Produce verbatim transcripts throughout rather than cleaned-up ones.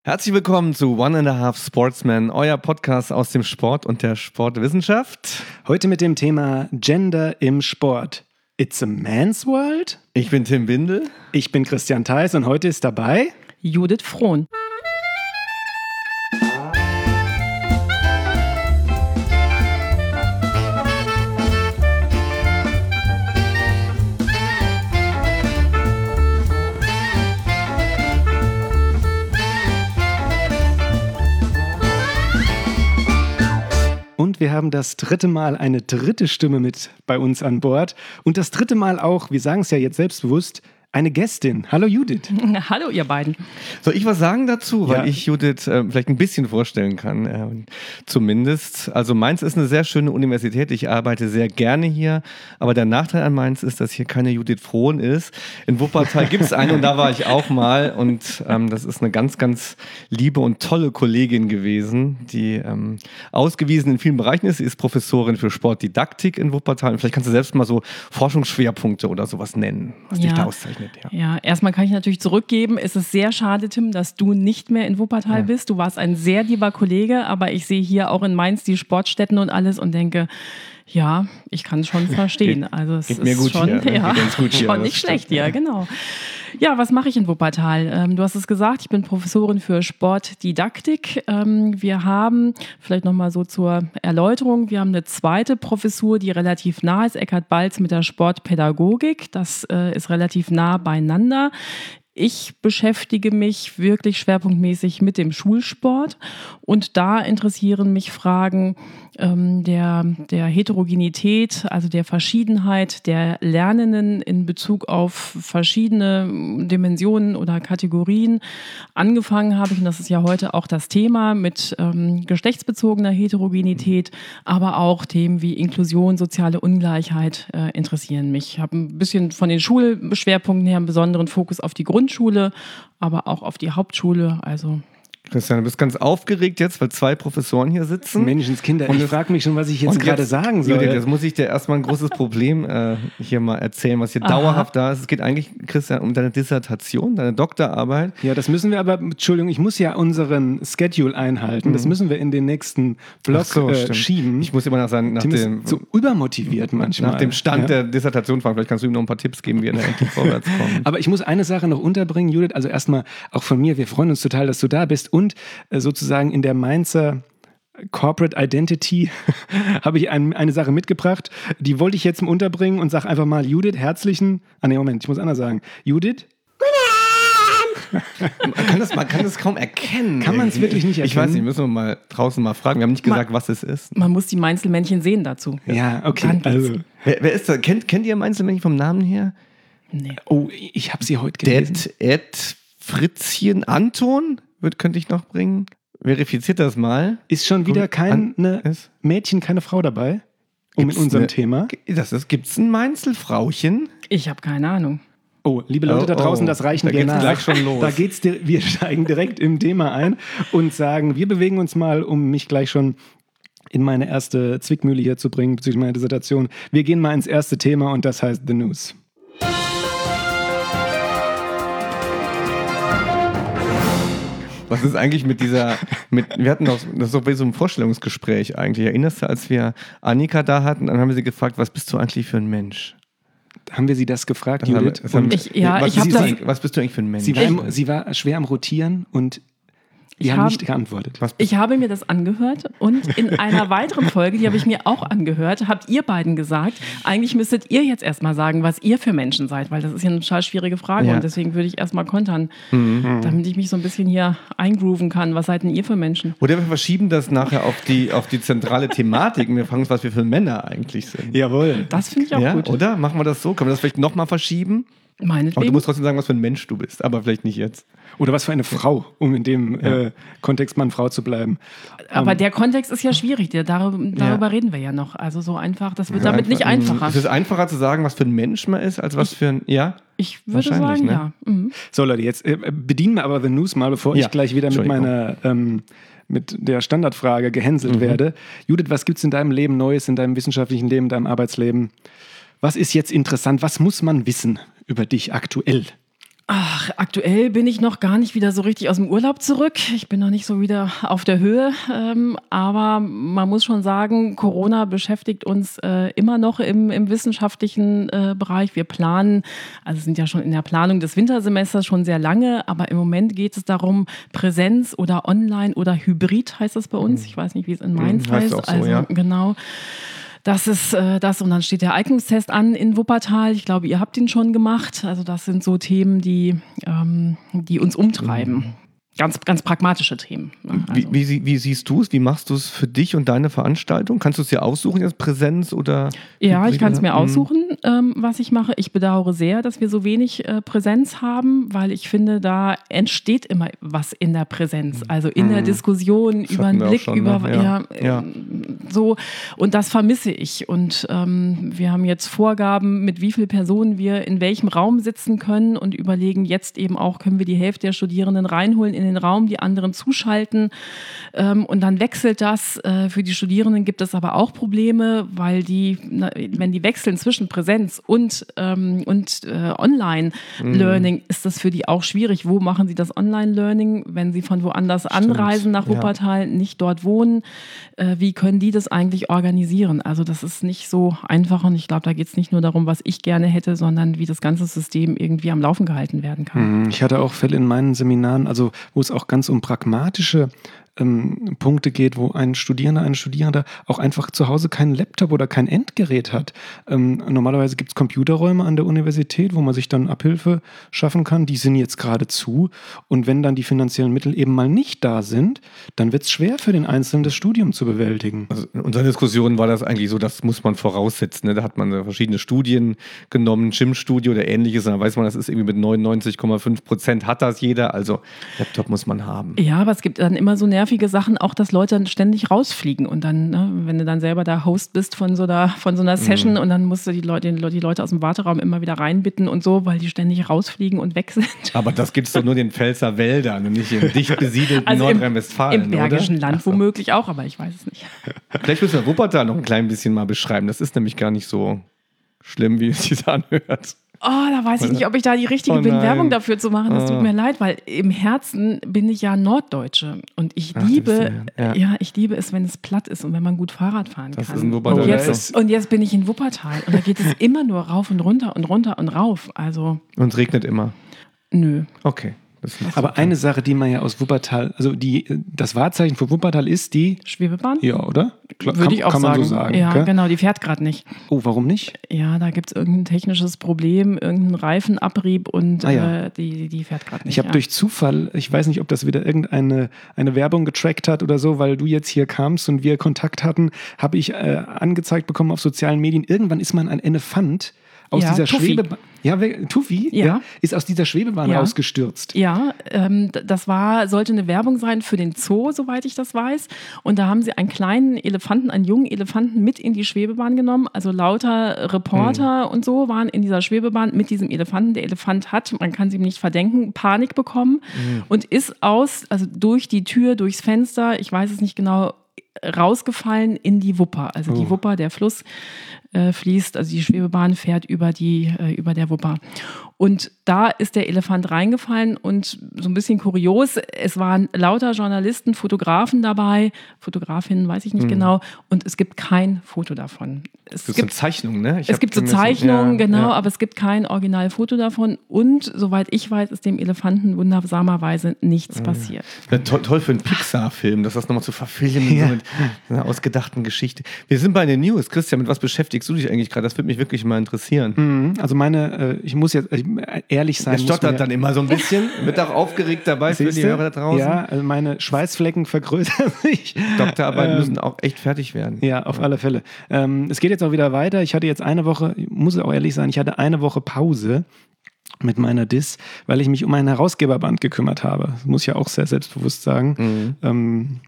Herzlich willkommen zu One and a Half Sportsman, euer Podcast aus dem Sport und der Sportwissenschaft. Heute mit dem Thema Gender im Sport. It's a man's world? Ich bin Tim Bindel. Ich bin Christian Theis und heute ist dabei Judith Frohn. Und wir haben das dritte Mal eine dritte Stimme mit bei uns an Bord. Und das dritte Mal auch, wir sagen es ja jetzt selbstbewusst, eine Gästin. Hallo Judith. Hallo ihr beiden. Soll ich was sagen dazu, weil Ja. ich Judith äh, vielleicht ein bisschen vorstellen kann, äh, zumindest. Also Mainz ist eine sehr schöne Universität, ich arbeite sehr gerne hier, aber der Nachteil an Mainz ist, dass hier keine Judith Frohn ist. In Wuppertal gibt es eine und da war ich auch mal und ähm, das ist eine ganz, ganz liebe und tolle Kollegin gewesen, die ähm, ausgewiesen in vielen Bereichen ist. Sie ist Professorin für Sportdidaktik in Wuppertal und vielleicht kannst du selbst mal so Forschungsschwerpunkte oder sowas nennen, was dich Ja. da auszeichnet. Ja. Ja, erstmal kann ich natürlich zurückgeben, es ist sehr schade, Tim, dass du nicht mehr in Wuppertal Ja. bist. Du warst ein sehr lieber Kollege, aber ich sehe hier auch in Mainz die Sportstätten und alles und denke, ja, ich kann es schon verstehen. Also es Geht ist mir gut schon, hier, ne? ja, Geht ganz gut hier, schon das nicht stimmt, schlecht hier, ja. genau. Ja, was mache ich in Wuppertal? Ähm, du hast es gesagt, ich bin Professorin für Sportdidaktik. Ähm, wir haben, vielleicht nochmal so zur Erläuterung, wir haben eine zweite Professur, die relativ nah ist, Eckhard Balz mit der Sportpädagogik. Das äh, ist relativ nah beieinander. Ich beschäftige mich wirklich schwerpunktmäßig mit dem Schulsport und da interessieren mich Fragen ähm, der, der Heterogenität, also der Verschiedenheit der Lernenden in Bezug auf verschiedene Dimensionen oder Kategorien. Angefangen habe ich, und das ist ja heute auch das Thema, mit ähm, geschlechtsbezogener Heterogenität, aber auch Themen wie Inklusion, soziale Ungleichheit äh, interessieren mich. Ich habe ein bisschen von den Schulschwerpunkten her einen besonderen Fokus auf die Grundschule, aber auch auf die Hauptschule. Also Christian, du bist ganz aufgeregt jetzt, weil zwei Professoren hier sitzen. Menschenskinder, Und ich es- frage mich schon, was ich jetzt Und gerade sagen soll. Judith, jetzt muss ich dir erstmal ein großes Problem äh, hier mal erzählen, was hier Aha. dauerhaft da ist. Es geht eigentlich, Christian, um deine Dissertation, deine Doktorarbeit. Ja, das müssen wir aber, Entschuldigung, ich muss ja unseren Schedule einhalten. Das müssen wir in den nächsten Block Ach so, äh, stimmt. schieben. Ich muss immer nach, seinen, nach, Tim ist dem, so übermotiviert manchmal. nach dem Stand Ja. der Dissertation fragen. Vielleicht kannst du ihm noch ein paar Tipps geben, wie er da endlich vorwärts kommt. Aber ich muss eine Sache noch unterbringen, Judith. Also erstmal auch von mir, wir freuen uns total, dass du da bist. Und äh, sozusagen in der Mainzer Corporate Identity habe ich ein, eine Sache mitgebracht. Die wollte ich jetzt unterbringen und sage einfach mal, Judith, herzlichen... Ah ne, Moment, ich muss anders sagen. Judith, Man kann das, man kann das kaum erkennen. Kann man es irgendwie. wirklich nicht Ich weiß erkennen? nicht, müssen wir mal draußen mal fragen. Wir haben nicht gesagt, was es ist. man muss die Mainzelmännchen sehen dazu. ja, okay. Dann geht's. Also, Wer, wer ist da? Kennt, kennt ihr Einzelmännchen vom Namen her? Nee. oh, ich habe sie heute gelesen. Det Ed Fritzchen Anton wird, könnte ich noch bringen. Verifiziert das mal. Ist schon wieder An- kein ist- Mädchen, keine Frau dabei, um Gibt's in unserem eine- Thema. Das ist, gibt's ein Mainzelfrauchen? Ich habe keine Ahnung. Oh, liebe Leute Oh, da draußen, oh. das reichen Da wir geht's nach. gleich schon los. Da geht's, dir- wir steigen direkt im Thema ein und sagen, wir bewegen uns mal, um mich gleich schon in meine erste Zwickmühle hier zu bringen, bezüglich meiner Dissertation. Wir gehen mal ins erste Thema und das heißt The News. Was ist eigentlich mit dieser, mit, wir hatten doch, das ist doch bei so einem Vorstellungsgespräch eigentlich. Erinnerst du, als wir Annika da hatten, dann haben wir sie gefragt, was bist du eigentlich für ein Mensch? Haben wir sie das gefragt, Das haben wir- Judith? das haben Und wir- Ich- ja, was, ich hab bist du das- eigentlich- was bist du eigentlich für ein Mensch? sie, war im, sie war schwer am Rotieren und wir Ich haben hab- nicht geantwortet. Was bist Ich habe mir das angehört und in einer weiteren Folge, die habe ich mir auch angehört, habt ihr beiden gesagt, eigentlich müsstet ihr jetzt erstmal sagen, was ihr für Menschen seid, weil das ist ja eine total schwierige Frage Ja. und deswegen würde ich erstmal kontern, damit ich mich so ein bisschen hier eingrooven kann. Was seid denn ihr für Menschen? Oder wir verschieben das nachher auf die, auf die zentrale Thematik und wir fragen uns, was wir für Männer eigentlich sind. Jawohl. Das finde ich auch Ja, gut. oder? Machen wir das so? Können wir das vielleicht nochmal verschieben? Aber du Meinetwegen. musst trotzdem sagen, was für ein Mensch du bist, aber vielleicht nicht jetzt. Oder was für eine Frau, um in dem äh, Kontext Mann-Frau zu bleiben. Aber der Kontext ist ja schwierig, der, darüber, darüber Ja. reden wir ja noch. Also so einfach, das wird Ja, damit nicht einfach- einfacher. Es ist einfacher zu sagen, was für ein Mensch man ist, als was für ein, ja? Ich würde Wahrscheinlich, sagen, ne? ja. Mhm. So Leute, jetzt äh, bedienen wir aber The News mal, bevor Ja, ich gleich wieder mit Entschuldigung. meiner ähm, mit der Standardfrage gehänselt werde. Judith, was gibt's in deinem Leben Neues, in deinem wissenschaftlichen Leben, in deinem Arbeitsleben? Was ist jetzt interessant? Was muss man wissen über dich aktuell? Ach, aktuell bin ich noch gar nicht wieder so richtig aus dem Urlaub zurück. Ich bin noch nicht so wieder auf der Höhe. Ähm, aber man muss schon sagen, Corona beschäftigt uns äh, immer noch im, im wissenschaftlichen äh, Bereich. Wir planen, also sind ja schon in der Planung des Wintersemesters schon sehr lange, aber im Moment geht es darum, Präsenz oder Online oder Hybrid heißt das bei uns. Ich weiß nicht, wie es in Mainz Hm, heißt heißt. auch so, also ja. Genau. Das ist äh, das und dann steht der Eignungstest an in Wuppertal. Ich glaube, ihr habt ihn schon gemacht. Also das sind so Themen, die, ähm, die uns umtreiben. Mhm. Ganz, ganz pragmatische Themen. Ne? Also. Wie, wie, wie siehst du es? Wie machst du es für dich und deine Veranstaltung? Kannst du es dir aussuchen, jetzt Präsenz oder? Ja, ich kann es mir Mhm. aussuchen, ähm, was ich mache. Ich bedauere sehr, dass wir so wenig äh, Präsenz haben, weil ich finde, da entsteht immer was in der Präsenz. Also in Mhm. der Diskussion, Das über hatten einen wir auch Blick, schon, über ne? Ja. ja, Ja. äh, so. Und das vermisse ich. Und ähm, wir haben jetzt Vorgaben, mit wie vielen Personen wir in welchem Raum sitzen können und überlegen jetzt eben auch, können wir die Hälfte der Studierenden reinholen in den Raum, die anderen zuschalten. Ähm, und dann wechselt das. Äh, für die Studierenden gibt es aber auch Probleme, weil die, na, wenn die wechseln zwischen Präsenz und, ähm, und äh, Online-Learning, mhm. ist das für die auch schwierig. Wo machen sie das Online-Learning, wenn sie von woanders Stimmt. anreisen nach Wuppertal, ja. nicht dort wohnen? Äh, wie können die das eigentlich organisieren? Also das ist nicht so einfach und ich glaube, da geht es nicht nur darum, was ich gerne hätte, sondern wie das ganze System irgendwie am Laufen gehalten werden kann. Ich hatte auch Fälle in meinen Seminaren, also wo es auch ganz um pragmatische ähm, Punkte geht, wo ein Studierender, eine Studierende auch einfach zu Hause keinen Laptop oder kein Endgerät hat. Ähm, normalerweise gibt es Computerräume an der Universität, wo man sich dann Abhilfe schaffen kann. Die sind jetzt gerade zu. Und wenn dann die finanziellen Mittel eben mal nicht da sind, dann wird es schwer für den Einzelnen, das Studium zu bewältigen. Also in unserer Diskussion war das eigentlich so, das muss man voraussetzen. Ne? Da hat man verschiedene Studien genommen, Gym-Studie oder ähnliches. Und dann weiß man, das ist irgendwie mit neunundneunzig Komma fünf Prozent hat das jeder. Also Laptop muss man haben. Ja, aber es gibt dann immer so nervige Sachen, auch dass Leute dann ständig rausfliegen. Und dann, ne, wenn du dann selber da Host bist von so, da, von so einer Session, mhm. und dann musst du die Leute, die Leute aus dem Warteraum immer wieder reinbitten und so, weil die ständig rausfliegen und weg sind. Aber das gibt es doch nur in den Pfälzer Wäldern und nicht im dicht besiedelten also Nordrhein-Westfalen. Im Bergischen oder? Land so. Womöglich auch, aber ich weiß es nicht. Vielleicht müssen wir Wuppertal noch ein klein bisschen mal beschreiben. Das ist nämlich gar nicht so schlimm, wie es sich anhört. Oh, da weiß ich nicht, ob ich da die richtige oh bin, Werbung dafür zu machen. Das tut oh. mir leid, weil im Herzen bin ich ja Norddeutsche. Und ich Ach, liebe, ja. ja, ich liebe es, wenn es platt ist und wenn man gut Fahrrad fahren das kann. Ist in Wuppertal. Und, jetzt, und jetzt bin ich in Wuppertal und da geht es immer nur rauf und runter und runter und rauf. Also, und es regnet immer? Nö. Okay. Aber eine Sache, die man ja aus Wuppertal, also die, das Wahrzeichen von Wuppertal ist die Schwebebahn? Ja, oder? Klar, Würde kann, ich auch kann man sagen. so sagen. Ja, okay? genau, die fährt gerade nicht. Oh, warum nicht? Ja, da gibt es irgendein technisches Problem, irgendeinen Reifenabrieb und ah, ja. äh, die, die fährt gerade nicht. Ich habe ja. durch Zufall, ich weiß nicht, ob das wieder irgendeine eine Werbung getrackt hat oder so, weil du jetzt hier kamst und wir Kontakt hatten, habe ich äh, angezeigt bekommen auf sozialen Medien, irgendwann ist man ein Elefant aus ja, dieser Tuffy. Schwebebahn. Ja, Tuffy ja. ja, ist aus dieser Schwebebahn ja. rausgestürzt. Ja, ähm, das war, sollte eine Werbung sein für den Zoo, soweit ich das weiß. Und da haben sie einen kleinen Elefanten, einen jungen Elefanten mit in die Schwebebahn genommen. Also lauter Reporter mhm. und so waren in dieser Schwebebahn mit diesem Elefanten. Der Elefant hat, man kann es ihm nicht verdenken, Panik bekommen mhm. und ist aus, also durch die Tür, durchs Fenster, ich weiß es nicht genau, rausgefallen in die Wupper. Also oh. die Wupper, der Fluss äh, fließt, also die Schwebebahn fährt über, die, äh, über der Wupper. Und da ist der Elefant reingefallen und so ein bisschen kurios, es waren lauter Journalisten, Fotografen dabei, Fotografinnen, weiß ich nicht mhm. genau, und es gibt kein Foto davon. Es das ist gibt so Zeichnungen, ne? Ich es gibt so Zeichnungen, ja, genau, ja. aber es gibt kein Originalfoto davon und soweit ich weiß, ist dem Elefanten wundersamerweise nichts ja. passiert. Ja, toll, toll für einen Pixar-Film, das das nochmal zu verfilmen, ja. so mit einer ausgedachten Geschichte. Wir sind bei den News. Christian, mit was beschäftigst du dich eigentlich gerade? Das würde mich wirklich mal interessieren. Mhm. Also meine, ich muss jetzt ehrlich sein. Der stottert dann immer so ein bisschen, wird auch aufgeregt dabei für die Hörer da draußen. Ja, also meine Schweißflecken vergrößern sich. Doktorarbeiten ähm, müssen auch echt fertig werden. Ja, auf alle Fälle. Ähm, es geht jetzt auch wieder weiter. Ich hatte jetzt eine Woche, ich muss auch ehrlich sein, ich hatte eine Woche Pause mit meiner Dis, weil ich mich um ein Herausgeberband gekümmert habe. Das muss ich ja auch sehr selbstbewusst sagen. Mhm. Ähm,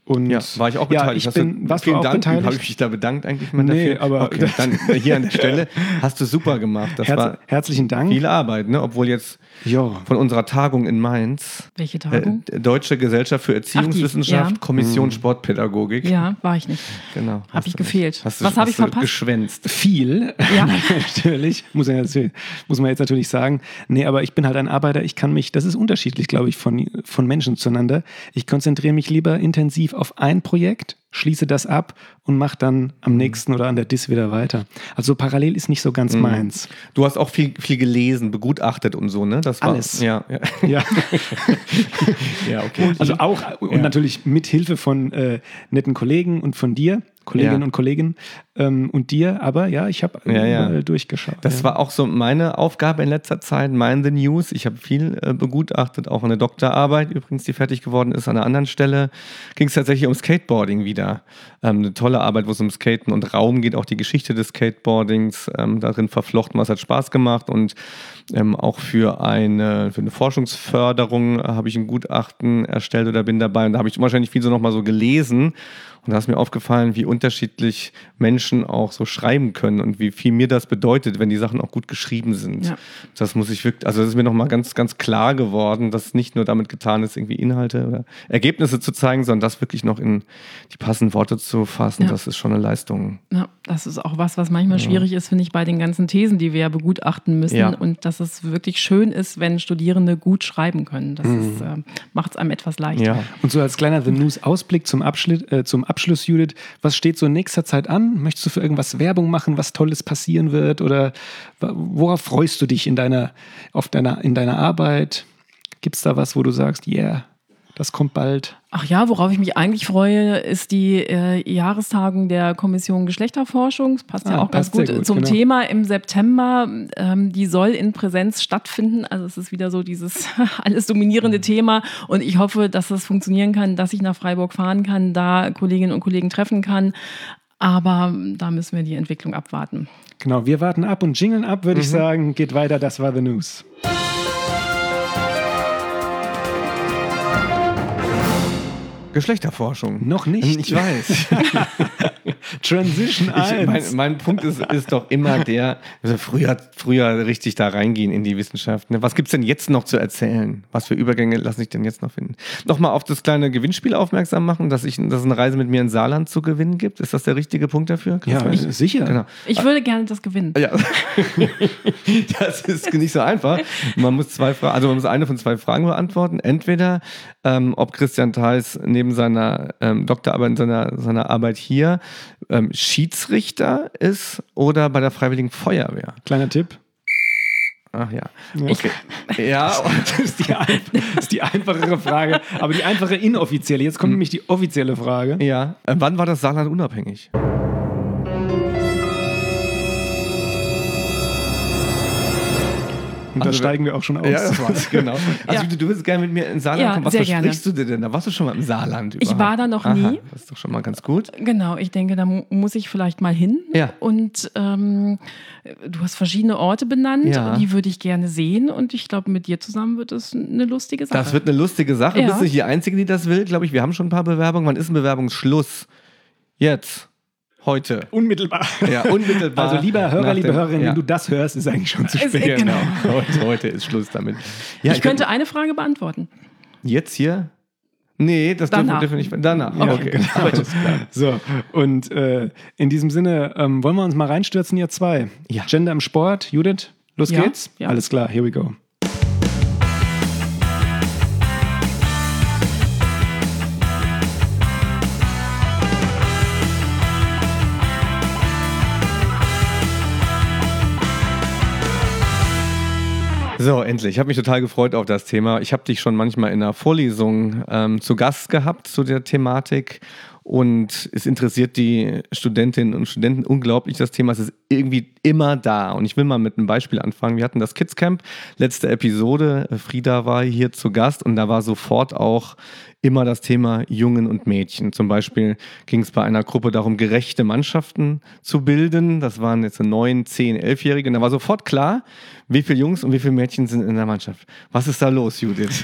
Und ja, war ich auch beteiligt. Ja, ich bin, du, warst vielen du auch Dank. beteiligt? Habe ich mich da bedankt eigentlich mal Nee, dafür? aber okay, dann hier an der Stelle hast du super gemacht. Das Herz, war herzlichen Dank. viel Arbeit, ne? Obwohl jetzt ja. von unserer Tagung in Mainz, Welche Tagung? Äh, Deutsche Gesellschaft für Erziehungswissenschaft, Ach, die, ja. Kommission Mhm. Sportpädagogik. Ja, war ich nicht. Genau. Habe ich gefehlt. Hast du, Was habe ich hast du verpasst? geschwänzt. Viel, Ja. natürlich, muss, ja natürlich, muss man jetzt natürlich sagen. Nee, aber ich bin halt ein Arbeiter, ich kann mich, das ist unterschiedlich, glaube ich, von, von Menschen zueinander. Ich konzentriere mich lieber intensiv auf ein Projekt, schließe das ab und mache dann am nächsten oder an der Dis wieder weiter. Also parallel ist nicht so ganz Mhm. meins. Du hast auch viel, viel gelesen, begutachtet und so, ne? Das war, Alles. Ja, ja. Ja. ja, okay. Also auch und Ja. natürlich mit Hilfe von äh, netten Kollegen und von dir, Kolleginnen Ja. und Kollegen ähm, und dir, aber ja, ich habe Ja, ja. überall durchgeschaut. Das ja. war auch so meine Aufgabe in letzter Zeit, Mind the News. Ich habe viel äh, begutachtet, auch eine Doktorarbeit übrigens, die fertig geworden ist. An einer anderen Stelle ging es tatsächlich um Skateboarding wieder. Ähm, eine tolle Arbeit, wo es um Skaten und Raum geht, auch die Geschichte des Skateboardings ähm, darin verflochten. Was hat Spaß gemacht und ähm, auch für eine, für eine Forschungsförderung äh, habe ich ein Gutachten erstellt oder bin dabei. Und da habe ich wahrscheinlich viel so nochmal so gelesen. Und da ist mir aufgefallen, wie unterschiedlich Menschen auch so schreiben können und wie viel mir das bedeutet, wenn die Sachen auch gut geschrieben sind. Ja. Das muss ich wirklich, also das ist mir nochmal ganz, ganz klar geworden, dass nicht nur damit getan ist, irgendwie Inhalte oder Ergebnisse zu zeigen, sondern das wirklich noch in die passenden Worte zu fassen. Ja. Das ist schon eine Leistung. Ja, das ist auch was, was manchmal schwierig ist, finde ich, bei den ganzen Thesen, die wir ja begutachten müssen. Ja. Und dass es wirklich schön ist, wenn Studierende gut schreiben können. Das ist, äh, macht es einem etwas leichter. Ja. Und so als kleiner The News-Ausblick zum, Abschluss, äh, zum Abschluss, Judith, was steht so in nächster Zeit an? Möchtest du für irgendwas Werbung machen, was Tolles passieren wird? Oder worauf freust du dich in deiner, auf deiner, in deiner Arbeit? Gibt es da was, wo du sagst, yeah, das kommt bald? Ach ja, worauf ich mich eigentlich freue, ist die äh, Jahrestagung der Kommission Geschlechterforschung. Das passt ja Ah, auch ganz passt sehr gut, gut, zum genau. Thema im September. Ähm, die soll in Präsenz stattfinden. Also es ist wieder so dieses alles dominierende Thema. Und ich hoffe, dass das funktionieren kann, dass ich nach Freiburg fahren kann, da Kolleginnen und Kollegen treffen kann. Aber da müssen wir die Entwicklung abwarten. Genau, wir warten ab und jingeln ab, würde ich sagen. Geht weiter, das war The News. Geschlechterforschung. Noch nicht. Ich weiß. Transition Ich, eins. mein, mein Punkt ist, ist doch immer der, also früher, früher richtig da reingehen in die Wissenschaft. Ne? Was gibt es denn jetzt noch zu erzählen? Was für Übergänge lasse ich denn jetzt noch finden? Nochmal auf das kleine Gewinnspiel aufmerksam machen, dass, ich, dass es eine Reise mit mir in Saarland zu gewinnen gibt. Ist das der richtige Punkt dafür? Ja, Christian? sicher. Genau. Ich würde gerne das gewinnen. Ja, das ist nicht so einfach. Man muss zwei Fragen, also man muss eine von zwei Fragen beantworten. Entweder, ähm, ob Christian Theis neben seiner ähm, Doktorarbeit, in seiner, seiner Arbeit hier ähm, Schiedsrichter ist oder bei der Freiwilligen Feuerwehr. Kleiner Tipp. Ach ja. Ja. Okay. Ja, Das ist, die ein, das ist die einfachere Frage. Aber die einfache inoffizielle. Jetzt kommt nämlich die offizielle Frage. ja. Äh, wann war das Saarland unabhängig? Und da Also, steigen wir auch schon aus. Ja, das war's, genau. Also Ja. du, du willst gerne mit mir ins Saarland Ja, kommen. Was sehr versprichst du dir denn da? Warst du schon mal im Saarland überhaupt? Ich war da noch Aha, nie. das ist doch schon mal ganz gut. Genau, ich denke, da mu- muss ich vielleicht mal hin. Ja. Und ähm, du hast verschiedene Orte benannt, Ja. die würde ich gerne sehen. Und ich glaube, mit dir zusammen wird es eine lustige Sache. Das wird eine lustige Sache. Ja. Du bist nicht die Einzige, die das will, glaube ich. Wir haben schon ein paar Bewerbungen. Wann ist ein Bewerbungsschluss? Jetzt. Heute. Unmittelbar. Ja, unmittelbar. Also lieber Hörer, nach liebe dem- Hörerin, ja. wenn du das hörst, ist eigentlich schon zu Es- spät. genau. Heute, heute ist Schluss damit. Ja, ich könnte eine Frage beantworten. Jetzt hier? Nee, das dürfen, Danach. dürfen wir nicht. Danach. Ja, okay. genau. Alles klar. So, und äh, in diesem Sinne, ähm, wollen wir uns mal reinstürzen, ihr zwei? Ja. Gender im Sport, Judith, los Ja, geht's? ja. Alles klar, here we go. So, endlich. Ich habe mich total gefreut auf das Thema. Ich habe dich schon manchmal in einer Vorlesung ähm, zu Gast gehabt zu der Thematik. Und es interessiert die Studentinnen und Studenten unglaublich, das Thema. Es ist irgendwie immer da. Und ich will mal mit einem Beispiel anfangen. Wir hatten das Kids Camp, letzte Episode. Frieda war hier zu Gast und da war sofort auch immer das Thema Jungen und Mädchen. Zum Beispiel ging es bei einer Gruppe darum, gerechte Mannschaften zu bilden. Das waren jetzt neun, zehn, elfjährige. Und da war sofort klar, wie viele Jungs und wie viele Mädchen sind in der Mannschaft. Was ist da los, Judith?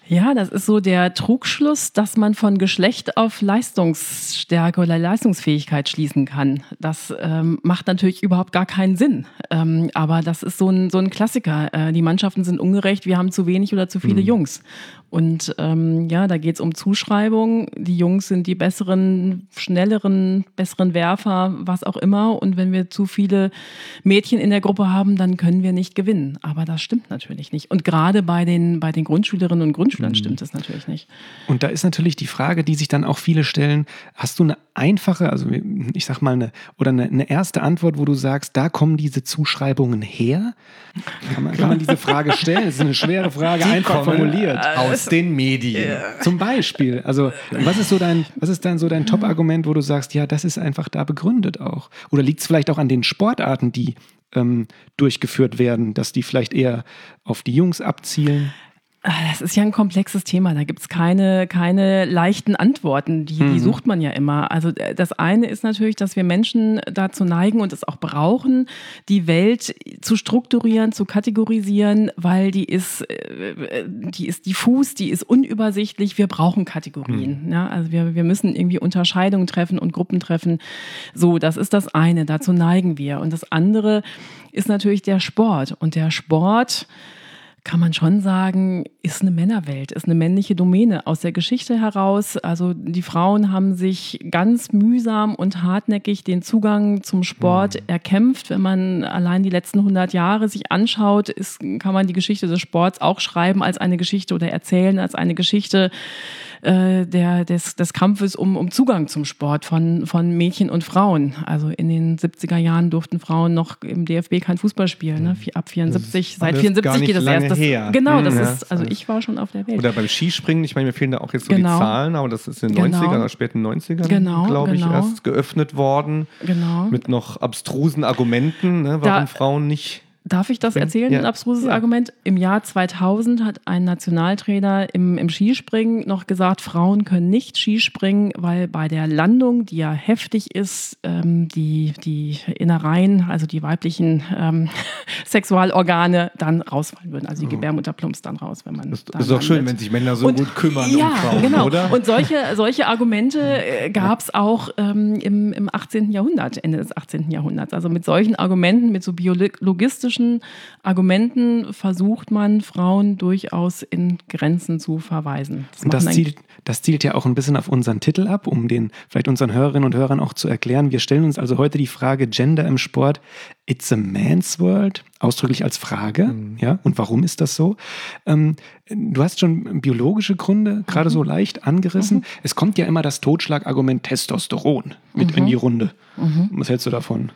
Ja, das ist so der Trugschluss, dass man von Geschlecht auf Leistungsstärke oder Leistungsfähigkeit schließen kann. Das ähm, macht natürlich überhaupt gar keinen Sinn. Ähm, aber das ist so ein, so ein Klassiker. Äh, die Mannschaften sind ungerecht, wir haben zu wenig oder zu viele mhm. Jungs. Und ähm, ja, da geht es um Zuschreibung. Die Jungs sind die besseren, schnelleren, besseren Werfer, was auch immer. Und wenn wir zu viele Mädchen in der Gruppe haben, dann können wir nicht gewinnen. Aber das stimmt natürlich nicht. Und gerade bei den, bei den Grundschülerinnen und Grundschülern mhm. stimmt das natürlich nicht. Und da ist natürlich die Frage, die sich dann auch viele stellen, hast du eine einfache, also ich sag mal, eine, oder eine, eine erste Antwort, wo du sagst, da kommen diese Zuschreibungen her? Kann man, kann man diese Frage stellen? Das ist eine schwere Frage, die einfach formuliert. Aus den Medien. Ja. Zum Beispiel. Also, was ist so dein, was ist dann so dein Top-Argument, wo du sagst, ja, das ist einfach da begründet auch? Oder liegt es vielleicht auch an den Sportarten, die ähm, durchgeführt werden, dass die vielleicht eher auf die Jungs abzielen? Das ist ja ein komplexes Thema, da gibt es keine, keine leichten Antworten, die, die sucht man ja immer. Also das eine ist natürlich, dass wir Menschen dazu neigen und es auch brauchen, die Welt zu strukturieren, zu kategorisieren, weil die ist, die ist diffus, die ist unübersichtlich, wir brauchen Kategorien. Mhm. Ja, also wir, wir müssen irgendwie Unterscheidungen treffen und Gruppen treffen. So, das ist das eine, dazu neigen wir. Und das andere ist natürlich der Sport. Und der Sport, kann man schon sagen, ist eine Männerwelt, ist eine männliche Domäne aus der Geschichte heraus. Also die Frauen haben sich ganz mühsam und hartnäckig den Zugang zum Sport mhm. erkämpft. Wenn man allein die letzten hundert Jahre sich anschaut, ist, kann man die Geschichte des Sports auch schreiben als eine Geschichte oder erzählen als eine Geschichte äh, der, des, des Kampfes um, um Zugang zum Sport von, von Mädchen und Frauen. Also in den siebziger Jahren durften Frauen noch im D F B kein Fußball spielen. Ne? Ab vierundsiebzig, seit vierundsiebzig geht das erst. Das, genau, das ja, ist, also ich war schon auf der Welt. Oder beim Skispringen, ich meine, mir fehlen da auch jetzt so genau. die Zahlen, aber das ist in den genau. neunzigern oder späten neunzigern, genau, glaube ich, genau. erst geöffnet worden. Genau. Mit noch abstrusen Argumenten, ne, warum da, Frauen nicht... Darf ich das erzählen, ja. ein abstruses ja. Argument? Im Jahr zweitausend hat ein Nationaltrainer im, im Skispringen noch gesagt, Frauen können nicht Skispringen, weil bei der Landung, die ja heftig ist, ähm, die, die Innereien, also die weiblichen ähm, Sexualorgane dann rausfallen würden. Also die Gebärmutter plumpst dann raus, wenn man Das dann ist doch schön, landet. wenn sich Männer so und, gut kümmern ja, um Frauen, genau. oder? Und solche, solche Argumente äh, gab es auch ähm, im, im achtzehnten Jahrhundert, Ende des achtzehnten Jahrhunderts. Also mit solchen Argumenten, mit so biologistischen Argumenten versucht man, Frauen durchaus in Grenzen zu verweisen. Das, und das, zielt, das zielt ja auch ein bisschen auf unseren Titel ab, um den vielleicht unseren Hörerinnen und Hörern auch zu erklären. Wir stellen uns also heute die Frage Gender im Sport, it's a man's world, ausdrücklich als Frage. Mhm. Ja, und warum ist das so? Ähm, du hast schon biologische Gründe gerade mhm. so leicht angerissen. Mhm. Es kommt ja immer das Totschlagargument Testosteron mit mhm. in die Runde. Mhm. Was hältst du davon?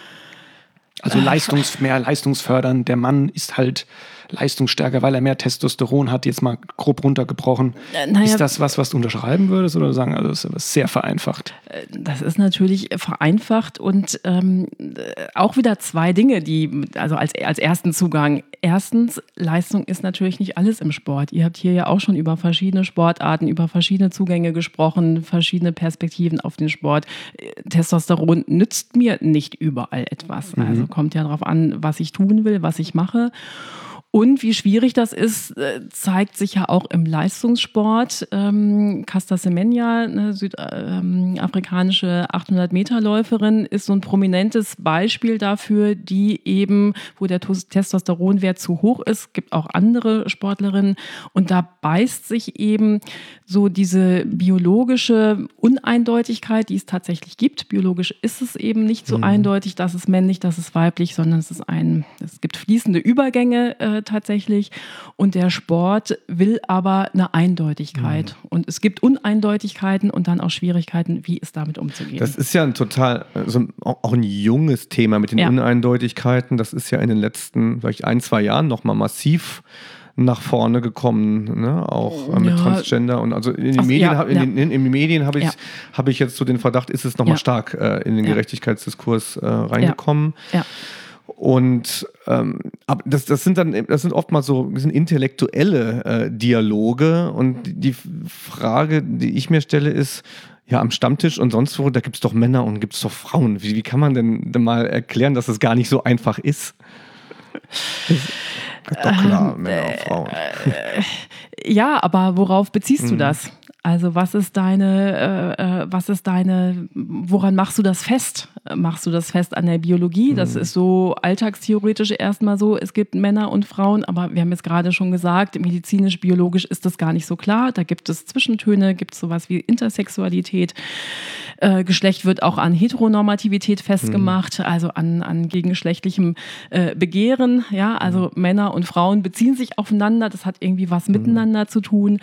Also Leistungs, mehr leistungsfördern. Der Mann ist halt leistungsstärker, weil er mehr Testosteron hat, jetzt mal grob runtergebrochen. Naja, ist das was, was du unterschreiben würdest oder sagen, also das ist sehr vereinfacht? Das ist natürlich vereinfacht und ähm, auch wieder zwei Dinge, die, also als, als ersten Zugang. Erstens, Leistung ist natürlich nicht alles im Sport. Ihr habt hier ja auch schon über verschiedene Sportarten, über verschiedene Zugänge gesprochen, verschiedene Perspektiven auf den Sport. Testosteron nützt mir nicht überall etwas. Mhm. Also kommt ja darauf an, was ich tun will, was ich mache. Und wie schwierig das ist, zeigt sich ja auch im Leistungssport. Ähm, Caster Semenya, eine südafrikanische achthundert-Meter-Läuferin, ist so ein prominentes Beispiel dafür, die eben, wo der Testosteronwert zu hoch ist. Es gibt auch andere Sportlerinnen. Und da beißt sich eben so diese biologische Uneindeutigkeit, die es tatsächlich gibt. Biologisch ist es eben nicht so mhm. eindeutig, das ist männlich, das ist weiblich, sondern es ist ein, es gibt fließende Übergänge äh, tatsächlich. Und der Sport will aber eine Eindeutigkeit. Mhm. Und es gibt Uneindeutigkeiten und dann auch Schwierigkeiten, wie es damit umzugehen. Das ist ja ein total, also auch ein junges Thema mit den ja. Uneindeutigkeiten. Das ist ja in den letzten vielleicht ein, zwei Jahren nochmal massiv nach vorne gekommen, ne? Auch äh, mit ja. Transgender und also in den Ach, Medien, ja, in, ja. in, in, in den Medien habe ich, ja. hab ich jetzt so den Verdacht, ist es nochmal ja. stark äh, in den ja. Gerechtigkeitsdiskurs äh, reingekommen. Ja. Ja. Und ähm, das, das sind dann, das sind oft mal so das sind intellektuelle äh, Dialoge und die Frage, die ich mir stelle, ist, ja, am Stammtisch und sonst wo, da gibt es doch Männer und gibt es doch Frauen. Wie, wie kann man denn, denn mal erklären, dass es gar nicht so einfach ist? Ist doch klar, ähm, Männer und Frauen. Äh, ja, aber worauf beziehst mhm. du das? Also was ist deine, äh, was ist deine, woran machst du das fest? Machst du das fest an der Biologie? Das mhm. ist so alltagstheoretisch erstmal so, es gibt Männer und Frauen, aber wir haben jetzt gerade schon gesagt, medizinisch, biologisch ist das gar nicht so klar. Da gibt es Zwischentöne, gibt es sowas wie Intersexualität. Äh, Geschlecht wird auch an Heteronormativität festgemacht, mhm. also an, an gegengeschlechtlichem äh, Begehren. Ja, also mhm. Männer und Frauen beziehen sich aufeinander, das hat irgendwie was mhm. miteinander zu tun.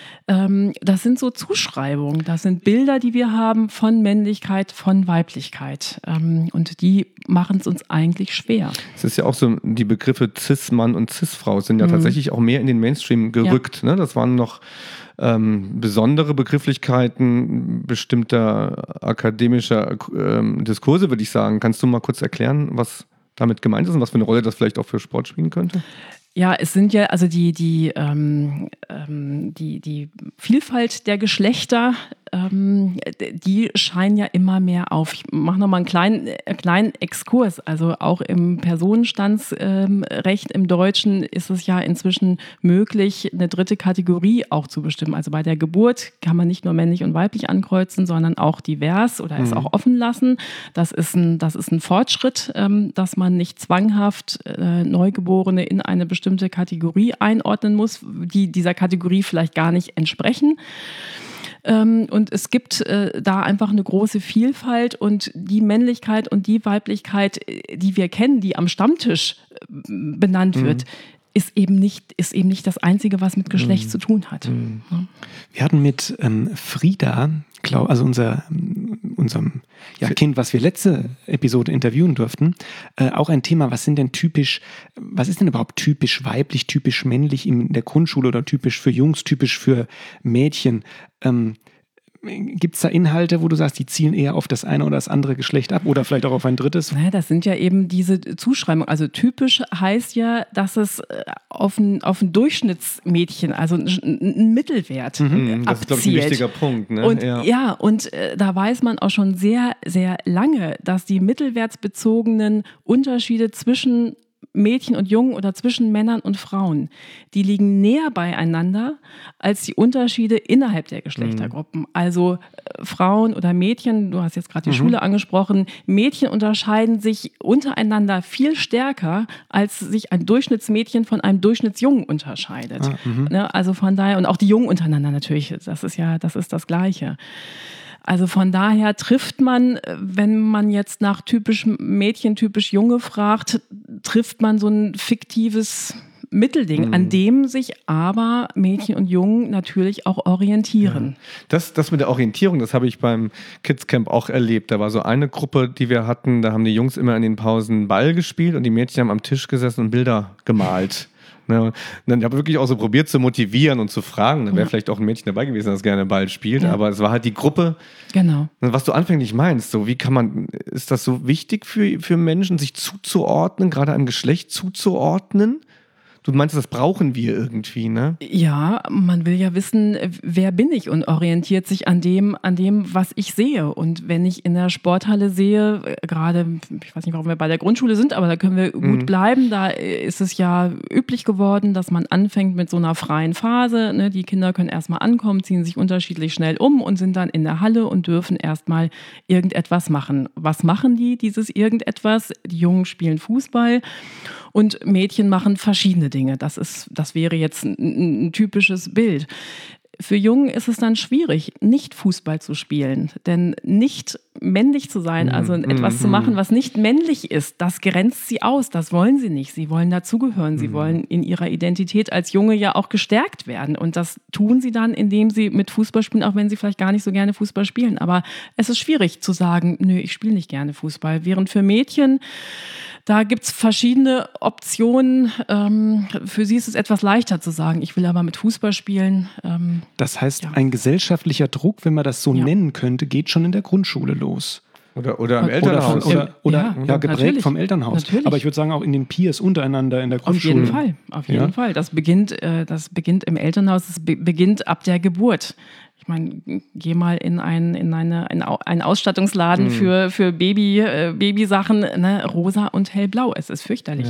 Das sind so Zuschreibungen, das sind Bilder, die wir haben von Männlichkeit, von Weiblichkeit. Und die machen es uns eigentlich schwer. Es ist ja auch so, die Begriffe Cis-Mann und Cis-Frau sind ja mhm. tatsächlich auch mehr in den Mainstream gerückt. Ja. Ne? Das waren noch ähm, besondere Begrifflichkeiten bestimmter akademischer ähm, Diskurse, würde ich sagen. Kannst du mal kurz erklären, was damit gemeint ist und was für eine Rolle das vielleicht auch für Sport spielen könnte? Ja, es sind ja, also die, die, ähm, ähm, die, die Vielfalt der Geschlechter, ähm, die scheinen ja immer mehr auf. Ich mache nochmal einen kleinen, äh, kleinen Exkurs. Also auch im Personenstandsrecht ähm, im Deutschen ist es ja inzwischen möglich, eine dritte Kategorie auch zu bestimmen. Also bei der Geburt kann man nicht nur männlich und weiblich ankreuzen, sondern auch divers oder es mhm. auch offen lassen. Das ist ein, das ist ein Fortschritt, ähm, dass man nicht zwanghaft äh, Neugeborene in eine bestimmte bestimmte Kategorie einordnen muss, die dieser Kategorie vielleicht gar nicht entsprechen. Ähm, und es gibt äh, da einfach eine große Vielfalt und die Männlichkeit und die Weiblichkeit, die wir kennen, die am Stammtisch äh, benannt mhm. wird, ist eben nicht, ist eben nicht das Einzige, was mit Geschlecht mhm. zu tun hat. Mhm. Ja. Wir hatten mit ähm, Frieda, glaub, also unser, unserem ja, Kind, was wir letzte Episode interviewen durften, äh, auch ein Thema, was sind denn typisch, was ist denn überhaupt typisch weiblich, typisch männlich in der Grundschule oder typisch für Jungs, typisch für Mädchen? Ähm, Gibt es da Inhalte, wo du sagst, die zielen eher auf das eine oder das andere Geschlecht ab oder vielleicht auch auf ein drittes? Naja, das sind ja eben diese Zuschreibungen. Also typisch heißt ja, dass es auf ein, auf ein Durchschnittsmädchen, also ein, ein Mittelwert mhm, abzielt. Das ist, glaube ich, ein wichtiger Punkt. Ne? Und, ja. ja, und äh, da weiß man auch schon sehr, sehr lange, dass die mittelwertsbezogenen Unterschiede zwischen Mädchen und Jungen oder zwischen Männern und Frauen, die liegen näher beieinander als die Unterschiede innerhalb der Geschlechtergruppen. Mhm. Also äh, Frauen oder Mädchen, du hast jetzt gerade die mhm. Schule angesprochen, Mädchen unterscheiden sich untereinander viel stärker, als sich ein Durchschnittsmädchen von einem Durchschnittsjungen unterscheidet. Ah, ne? Also von daher, und auch die Jungen untereinander natürlich, das ist ja, das ist das Gleiche. Also von daher trifft man, wenn man jetzt nach typisch Mädchen, typisch Junge fragt, trifft man so ein fiktives Mittelding, mhm. an dem sich aber Mädchen und Jungen natürlich auch orientieren. Ja. Das, das mit der Orientierung, das habe ich beim Kids Camp auch erlebt. Da war so eine Gruppe, die wir hatten, da haben die Jungs immer in den Pausen Ball gespielt und die Mädchen haben am Tisch gesessen und Bilder gemalt. Ne, dann habe ich wirklich auch so probiert zu motivieren und zu fragen. Da wäre ja. vielleicht auch ein Mädchen dabei gewesen, das gerne Ball spielt, ja. aber es war halt die Gruppe. Genau. Was du anfänglich meinst, so wie kann man, ist das so wichtig für, für Menschen, sich zuzuordnen, gerade einem Geschlecht zuzuordnen? Du meinst, das brauchen wir irgendwie, ne? Ja, man will ja wissen, wer bin ich und orientiert sich an dem, an dem, was ich sehe. Und wenn ich in der Sporthalle sehe, gerade, ich weiß nicht, warum wir bei der Grundschule sind, aber da können wir gut mhm. bleiben. Da ist es ja üblich geworden, dass man anfängt mit so einer freien Phase. Ne? Die Kinder können erstmal ankommen, ziehen sich unterschiedlich schnell um und sind dann in der Halle und dürfen erstmal irgendetwas machen. Was machen die, dieses irgendetwas? Die Jungen spielen Fußball. Und Mädchen machen verschiedene Dinge. Das ist, das wäre jetzt ein, ein typisches Bild. Für Jungen ist es dann schwierig, nicht Fußball zu spielen. Denn nicht männlich zu sein, also etwas mm, zu machen, was nicht männlich ist, das grenzt sie aus. Das wollen sie nicht. Sie wollen dazugehören. Sie mm. wollen in ihrer Identität als Junge ja auch gestärkt werden. Und das tun sie dann, indem sie mit Fußball spielen, auch wenn sie vielleicht gar nicht so gerne Fußball spielen. Aber es ist schwierig zu sagen, nö, ich spiele nicht gerne Fußball. Während für Mädchen, da gibt es verschiedene Optionen. Ähm, für sie ist es etwas leichter zu sagen, ich will aber mit Fußball spielen. Ähm, das heißt, ja. ein gesellschaftlicher Druck, wenn man das so ja. nennen könnte, geht schon in der Grundschule los. Oder, oder im Elternhaus. Oder, oder, oder ja, ja, geprägt natürlich. vom Elternhaus. Natürlich. Aber ich würde sagen, auch in den Peers untereinander in der Grundschule. Auf jeden Fall, auf jeden ja. Fall. Das beginnt, äh, das beginnt im Elternhaus, das be- beginnt ab der Geburt. Ich meine, geh mal in, ein, in eine, in einen Ausstattungsladen mhm. für, für Baby, äh, Babysachen, ne? Rosa und hellblau. Es ist fürchterlich. Ja.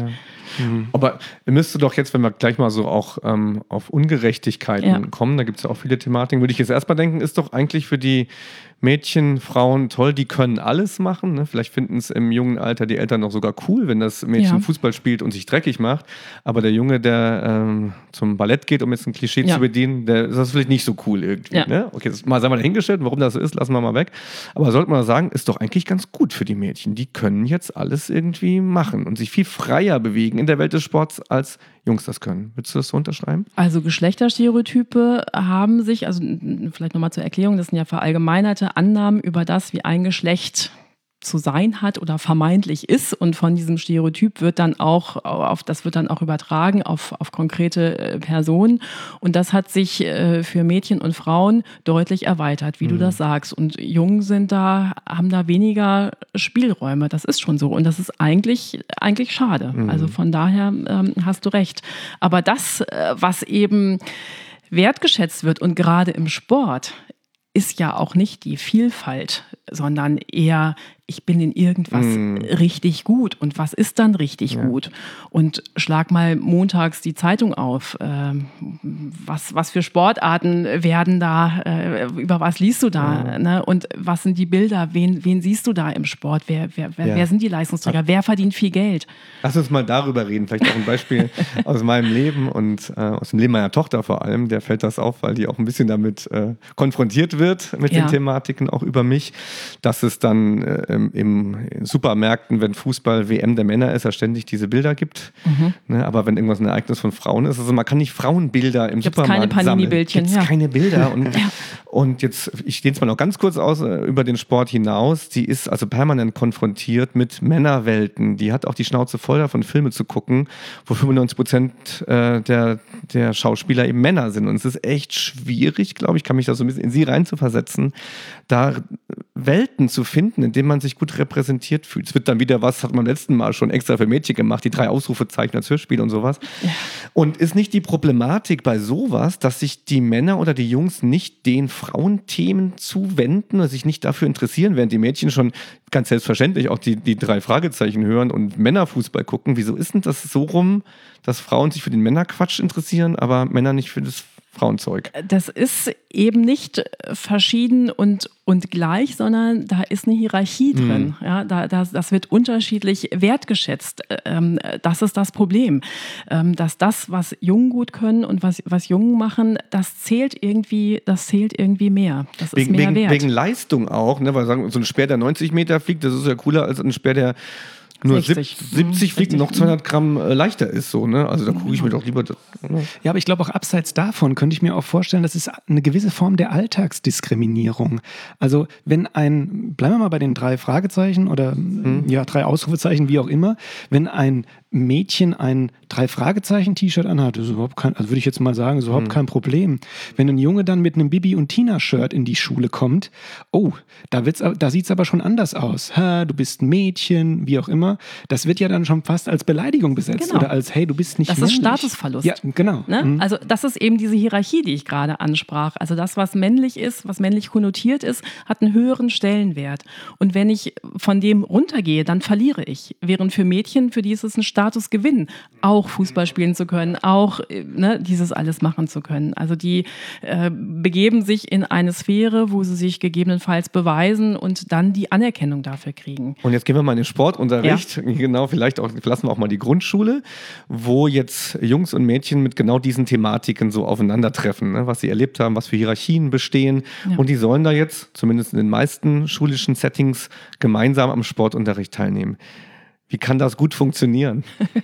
Mhm. Aber müsste doch jetzt, wenn wir gleich mal so auch ähm, auf Ungerechtigkeiten ja. kommen, da gibt es ja auch viele Thematiken, würde ich jetzt erstmal denken, ist doch eigentlich für die Mädchen, Frauen toll, die können alles machen. Ne? Vielleicht finden es im jungen Alter die Eltern noch sogar cool, wenn das Mädchen ja. Fußball spielt und sich dreckig macht. Aber der Junge, der ähm, zum Ballett geht, um jetzt ein Klischee ja. zu bedienen, der ist das vielleicht nicht so cool irgendwie. Ja. Ne? Okay, das mal sagen wir dahingestellt, warum das so ist, lassen wir mal weg. Aber sollte man sagen, ist doch eigentlich ganz gut für die Mädchen. Die können jetzt alles irgendwie machen und sich viel freier bewegen in der Welt des Sports, als Jungs das können. Würdest du das so unterschreiben? Also Geschlechterstereotype haben sich, also vielleicht nochmal zur Erklärung, das sind ja verallgemeinerte Annahmen über das, wie ein Geschlecht zu sein hat oder vermeintlich ist, und von diesem Stereotyp wird dann auch auf das wird dann auch übertragen auf, auf konkrete Personen, und das hat sich äh, für Mädchen und Frauen deutlich erweitert, wie mhm. du das sagst, und Jungen sind da haben da weniger Spielräume, das ist schon so, und das ist eigentlich eigentlich schade. Mhm. Also von daher ähm, hast du recht, aber das, äh, was eben wertgeschätzt wird, und gerade im Sport, ist ja auch nicht die Vielfalt, sondern eher, ich bin in irgendwas mm. richtig gut. Und was ist dann richtig ja. gut? Und schlag mal montags die Zeitung auf. Ähm, was, was für Sportarten werden da, äh, über was liest du da? Ja. Ne? Und was sind die Bilder? Wen, wen siehst du da im Sport? Wer, wer, wer, ja. wer sind die Leistungsträger? Wer verdient viel Geld? Lass uns mal darüber reden. Vielleicht auch ein Beispiel aus meinem Leben und äh, aus dem Leben meiner Tochter vor allem. Der fällt das auf, weil die auch ein bisschen damit äh, konfrontiert wird, mit ja. den Thematiken auch über mich. Dass es dann äh, im Supermärkten, wenn Fußball-W M der Männer ist, ja ständig diese Bilder gibt. Mhm. Ne, aber wenn irgendwas ein Ereignis von Frauen ist, also man kann nicht Frauenbilder im Gibt's Supermarkt keine Panini-Bildchen. Gibt's ja. keine Bilder. Und, ja. und jetzt, ich stehe jetzt mal noch ganz kurz aus äh, über den Sport hinaus. Die ist also permanent konfrontiert mit Männerwelten. Die hat auch die Schnauze voll davon, Filme zu gucken, wo fünfundneunzig Prozent äh, der, der Schauspieler eben Männer sind. Und es ist echt schwierig, glaube ich, kann mich da so ein bisschen in sie reinzuversetzen, da Welten zu finden, in denen man sich gut repräsentiert fühlt. Es wird dann wieder was, hat man letzten Mal schon extra für Mädchen gemacht, die drei Ausrufezeichen als Hörspiel und sowas. Ja. Und ist nicht die Problematik bei sowas, dass sich die Männer oder die Jungs nicht den Frauenthemen zuwenden oder sich nicht dafür interessieren, während die Mädchen schon ganz selbstverständlich auch die, die drei Fragezeichen hören und Männerfußball gucken. Wieso ist denn das so rum, dass Frauen sich für den Männerquatsch interessieren, aber Männer nicht für das Frauenzeug? Das ist eben nicht verschieden und, und gleich, sondern da ist eine Hierarchie drin. Mhm. Ja, da, das, das wird unterschiedlich wertgeschätzt. Ähm, das ist das Problem. Ähm, dass das, was Jungen gut können und was, was Jungen machen, das zählt irgendwie, das zählt irgendwie mehr. Das wegen, ist mehr wegen, wert. Wegen Leistung auch, ne? Weil sagen, so ein Speer, der neunzig Meter fliegt, das ist ja cooler als ein Speer, der nur sechzig, siebzig fliegt und noch zweihundert Gramm äh, leichter ist. So, ne? Also da gucke ich mir doch lieber... Das, ne? Ja, aber ich glaube auch abseits davon könnte ich mir auch vorstellen, das ist eine gewisse Form der Alltagsdiskriminierung. Also wenn ein, bleiben wir mal bei den drei Fragezeichen oder hm. ja drei Ausrufezeichen, wie auch immer, wenn ein Mädchen ein Drei-Fragezeichen-T-Shirt anhat, ist überhaupt kein, also würde ich jetzt mal sagen, ist überhaupt hm. kein Problem. Wenn ein Junge dann mit einem Bibi- und Tina-Shirt in die Schule kommt, oh, da, wird's, da sieht es aber schon anders aus. Ha, du bist ein Mädchen, wie auch immer. Das wird ja dann schon fast als Beleidigung besetzt genau. oder als, hey, du bist nicht Das männlich. ist Statusverlust. Ja, genau. Ne? Mhm. Also das ist eben diese Hierarchie, die ich gerade ansprach. Also das, was männlich ist, was männlich konnotiert ist, hat einen höheren Stellenwert. Und wenn ich von dem runtergehe, dann verliere ich. Während für Mädchen, für die ist es ein Statusgewinn, auch Fußball spielen zu können, auch ne, dieses alles machen zu können. Also die äh, begeben sich in eine Sphäre, wo sie sich gegebenenfalls beweisen und dann die Anerkennung dafür kriegen. Und jetzt gehen wir mal in den Sportunterricht. Ja. Genau, vielleicht auch, verlassen wir auch mal die Grundschule, wo jetzt Jungs und Mädchen mit genau diesen Thematiken so aufeinandertreffen, ne? Was sie erlebt haben, was für Hierarchien bestehen. Ja. Und die sollen da jetzt, zumindest in den meisten schulischen Settings, gemeinsam am Sportunterricht teilnehmen. Wie kann das gut funktionieren?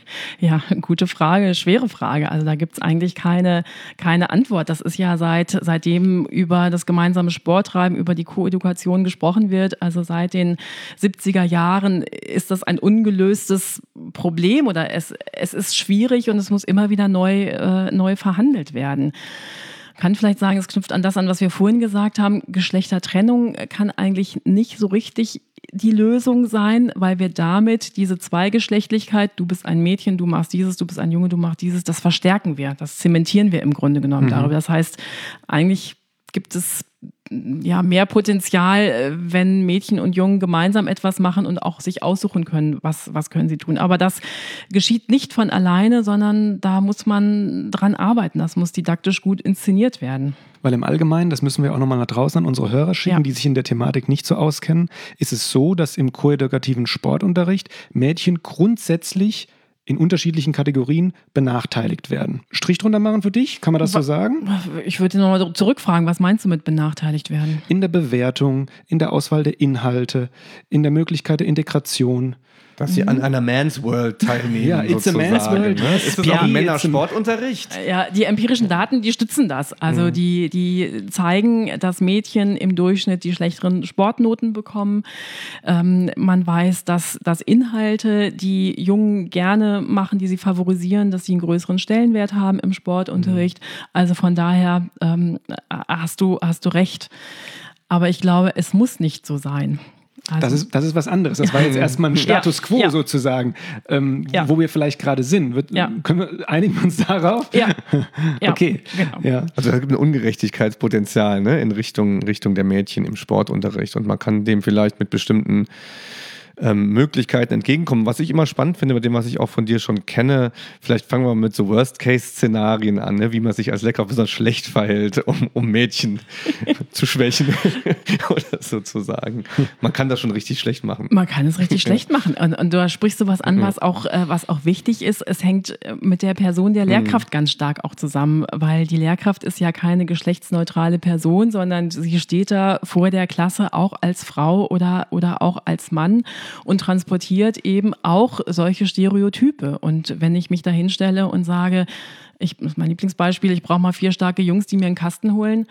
Ja, gute Frage, schwere Frage. Also da gibt es eigentlich keine, keine Antwort. Das ist ja seit seitdem über das gemeinsame Sporttreiben, über die Koedukation gesprochen wird. Also seit den siebziger Jahren ist das ein ungelöstes Problem oder es, es ist schwierig und es muss immer wieder neu, äh, neu verhandelt werden. Kann vielleicht sagen, es knüpft an das an, was wir vorhin gesagt haben. Geschlechtertrennung kann eigentlich nicht so richtig die Lösung sein, weil wir damit diese Zweigeschlechtlichkeit, du bist ein Mädchen, du machst dieses, du bist ein Junge, du machst dieses, das verstärken wir, das zementieren wir im Grunde genommen mhm. darüber. Das heißt, eigentlich gibt es ja, mehr Potenzial, wenn Mädchen und Jungen gemeinsam etwas machen und auch sich aussuchen können, was, was können sie tun. Aber das geschieht nicht von alleine, sondern da muss man dran arbeiten. Das muss didaktisch gut inszeniert werden. Weil im Allgemeinen, das müssen wir auch nochmal nach draußen an unsere Hörer schicken, ja. die sich in der Thematik nicht so auskennen, ist es so, dass im koedukativen Sportunterricht Mädchen grundsätzlich in unterschiedlichen Kategorien benachteiligt werden. Strich drunter machen für dich? Kann man das so sagen? Ich würde nochmal zurückfragen, was meinst du mit benachteiligt werden? In der Bewertung, in der Auswahl der Inhalte, in der Möglichkeit der Integration. Dass sie an einer Man's World teilnehmen. Ja, it's a man's world. Ne? Ist das ja, auch ein Männersportunterricht? Ja, die empirischen Daten, die stützen das. Also mhm. die, die zeigen, dass Mädchen im Durchschnitt die schlechteren Sportnoten bekommen. Ähm, man weiß, dass, dass Inhalte, die Jungen gerne machen, die sie favorisieren, dass sie einen größeren Stellenwert haben im Sportunterricht. Mhm. Also von daher ähm, hast du, hast du recht. Aber ich glaube, es muss nicht so sein. Also, das, ist, das ist was anderes. Das war jetzt erstmal ein Status ja, quo ja. sozusagen, ähm, ja. wo wir vielleicht gerade sind. Wird, ja. Können wir einigen uns darauf? Ja. ja. Okay. Genau. Ja. Also es gibt ein Ungerechtigkeitspotenzial, ne, in Richtung, Richtung der Mädchen im Sportunterricht und man kann dem vielleicht mit bestimmten ähm, Möglichkeiten entgegenkommen. Was ich immer spannend finde, mit dem, was ich auch von dir schon kenne, vielleicht fangen wir mit so Worst-Case-Szenarien an, ne? Wie man sich als Lehrkraft besonders schlecht verhält, um, um Mädchen zu schwächen oder sozusagen. Man kann das schon richtig schlecht machen. Man kann es richtig schlecht machen. Und, und du sprichst so was an, was auch, äh, was auch wichtig ist. Es hängt mit der Person der Lehrkraft mhm. ganz stark auch zusammen, weil die Lehrkraft ist ja keine geschlechtsneutrale Person, sondern sie steht da vor der Klasse auch als Frau oder, oder auch als Mann und transportiert eben auch solche Stereotype. Und wenn ich mich da hinstelle und sage, ich, das ist mein Lieblingsbeispiel, ich brauche mal vier starke Jungs, die mir einen Kasten holen.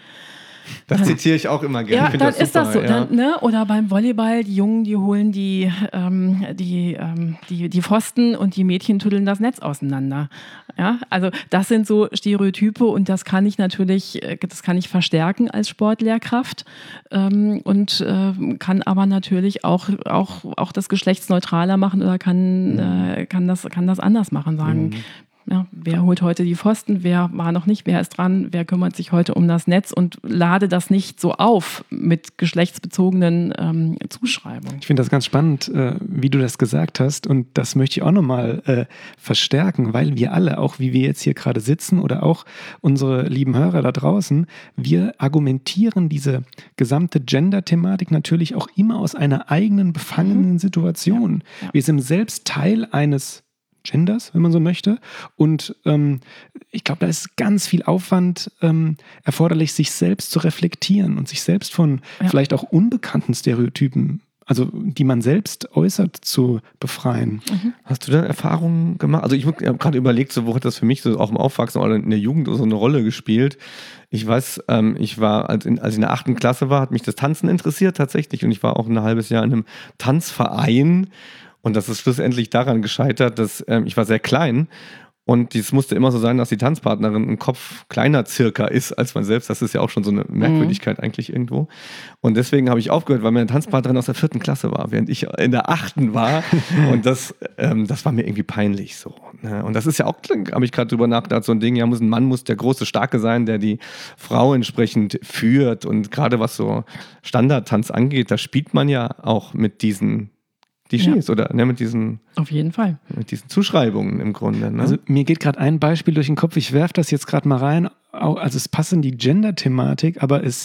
Das zitiere ich auch immer gerne. Ja, dann das ist das so. Ja. Dann, ne? Oder beim Volleyball, die Jungen, die holen die, ähm, die, ähm, die, die Pfosten und die Mädchen tüddeln das Netz auseinander. Ja? Also das sind so Stereotype und das kann ich natürlich, das kann ich verstärken als Sportlehrkraft ähm, und äh, kann aber natürlich auch, auch, auch das geschlechtsneutraler machen oder kann, mhm. äh, kann, das, kann das anders machen, sagen. Mhm. Ja, wer holt heute die Pfosten, wer war noch nicht, wer ist dran, wer kümmert sich heute um das Netz und lade das nicht so auf mit geschlechtsbezogenen ähm, Zuschreibungen. Ich finde das ganz spannend, äh, wie du das gesagt hast und das möchte ich auch nochmal äh, verstärken, weil wir alle, auch wie wir jetzt hier gerade sitzen oder auch unsere lieben Hörer da draußen, wir argumentieren diese gesamte Gender-Thematik natürlich auch immer aus einer eigenen befangenen mhm. Situation. Ja, ja. Wir sind selbst Teil eines Genders, wenn man so möchte. Und ähm, ich glaube, da ist ganz viel Aufwand ähm, erforderlich, sich selbst zu reflektieren und sich selbst von ja. vielleicht auch unbekannten Stereotypen, also die man selbst äußert, zu befreien. Mhm. Hast du da Erfahrungen gemacht? Also ich habe gerade überlegt, so, wo hat das für mich so auch im Aufwachsen oder in der Jugend so eine Rolle gespielt? Ich weiß, ähm, ich war, als, in, als ich in der achten Klasse war, hat mich das Tanzen interessiert tatsächlich und ich war auch ein halbes Jahr in einem Tanzverein. Und das ist schlussendlich daran gescheitert, dass ähm, ich war sehr klein und es musste immer so sein, dass die Tanzpartnerin ein Kopf kleiner circa ist als man selbst. Das ist ja auch schon so eine Merkwürdigkeit mhm. eigentlich irgendwo. Und deswegen habe ich aufgehört, weil meine Tanzpartnerin aus der vierten Klasse war, während ich in der achten war. Und das, ähm, das war mir irgendwie peinlich so. Ne? Und das ist ja auch, habe ich gerade drüber nachgedacht, so ein Ding, ja, muss ein Mann muss der große, starke sein, der die Frau entsprechend führt. Und gerade was so Standardtanz angeht, da spielt man ja auch mit diesen Klischees ja. oder ne, mit diesen auf jeden Fall mit diesen Zuschreibungen im Grunde. Ne? Also mir geht gerade ein Beispiel durch den Kopf, ich werfe das jetzt gerade mal rein, also es passt in die Gender-Thematik, aber es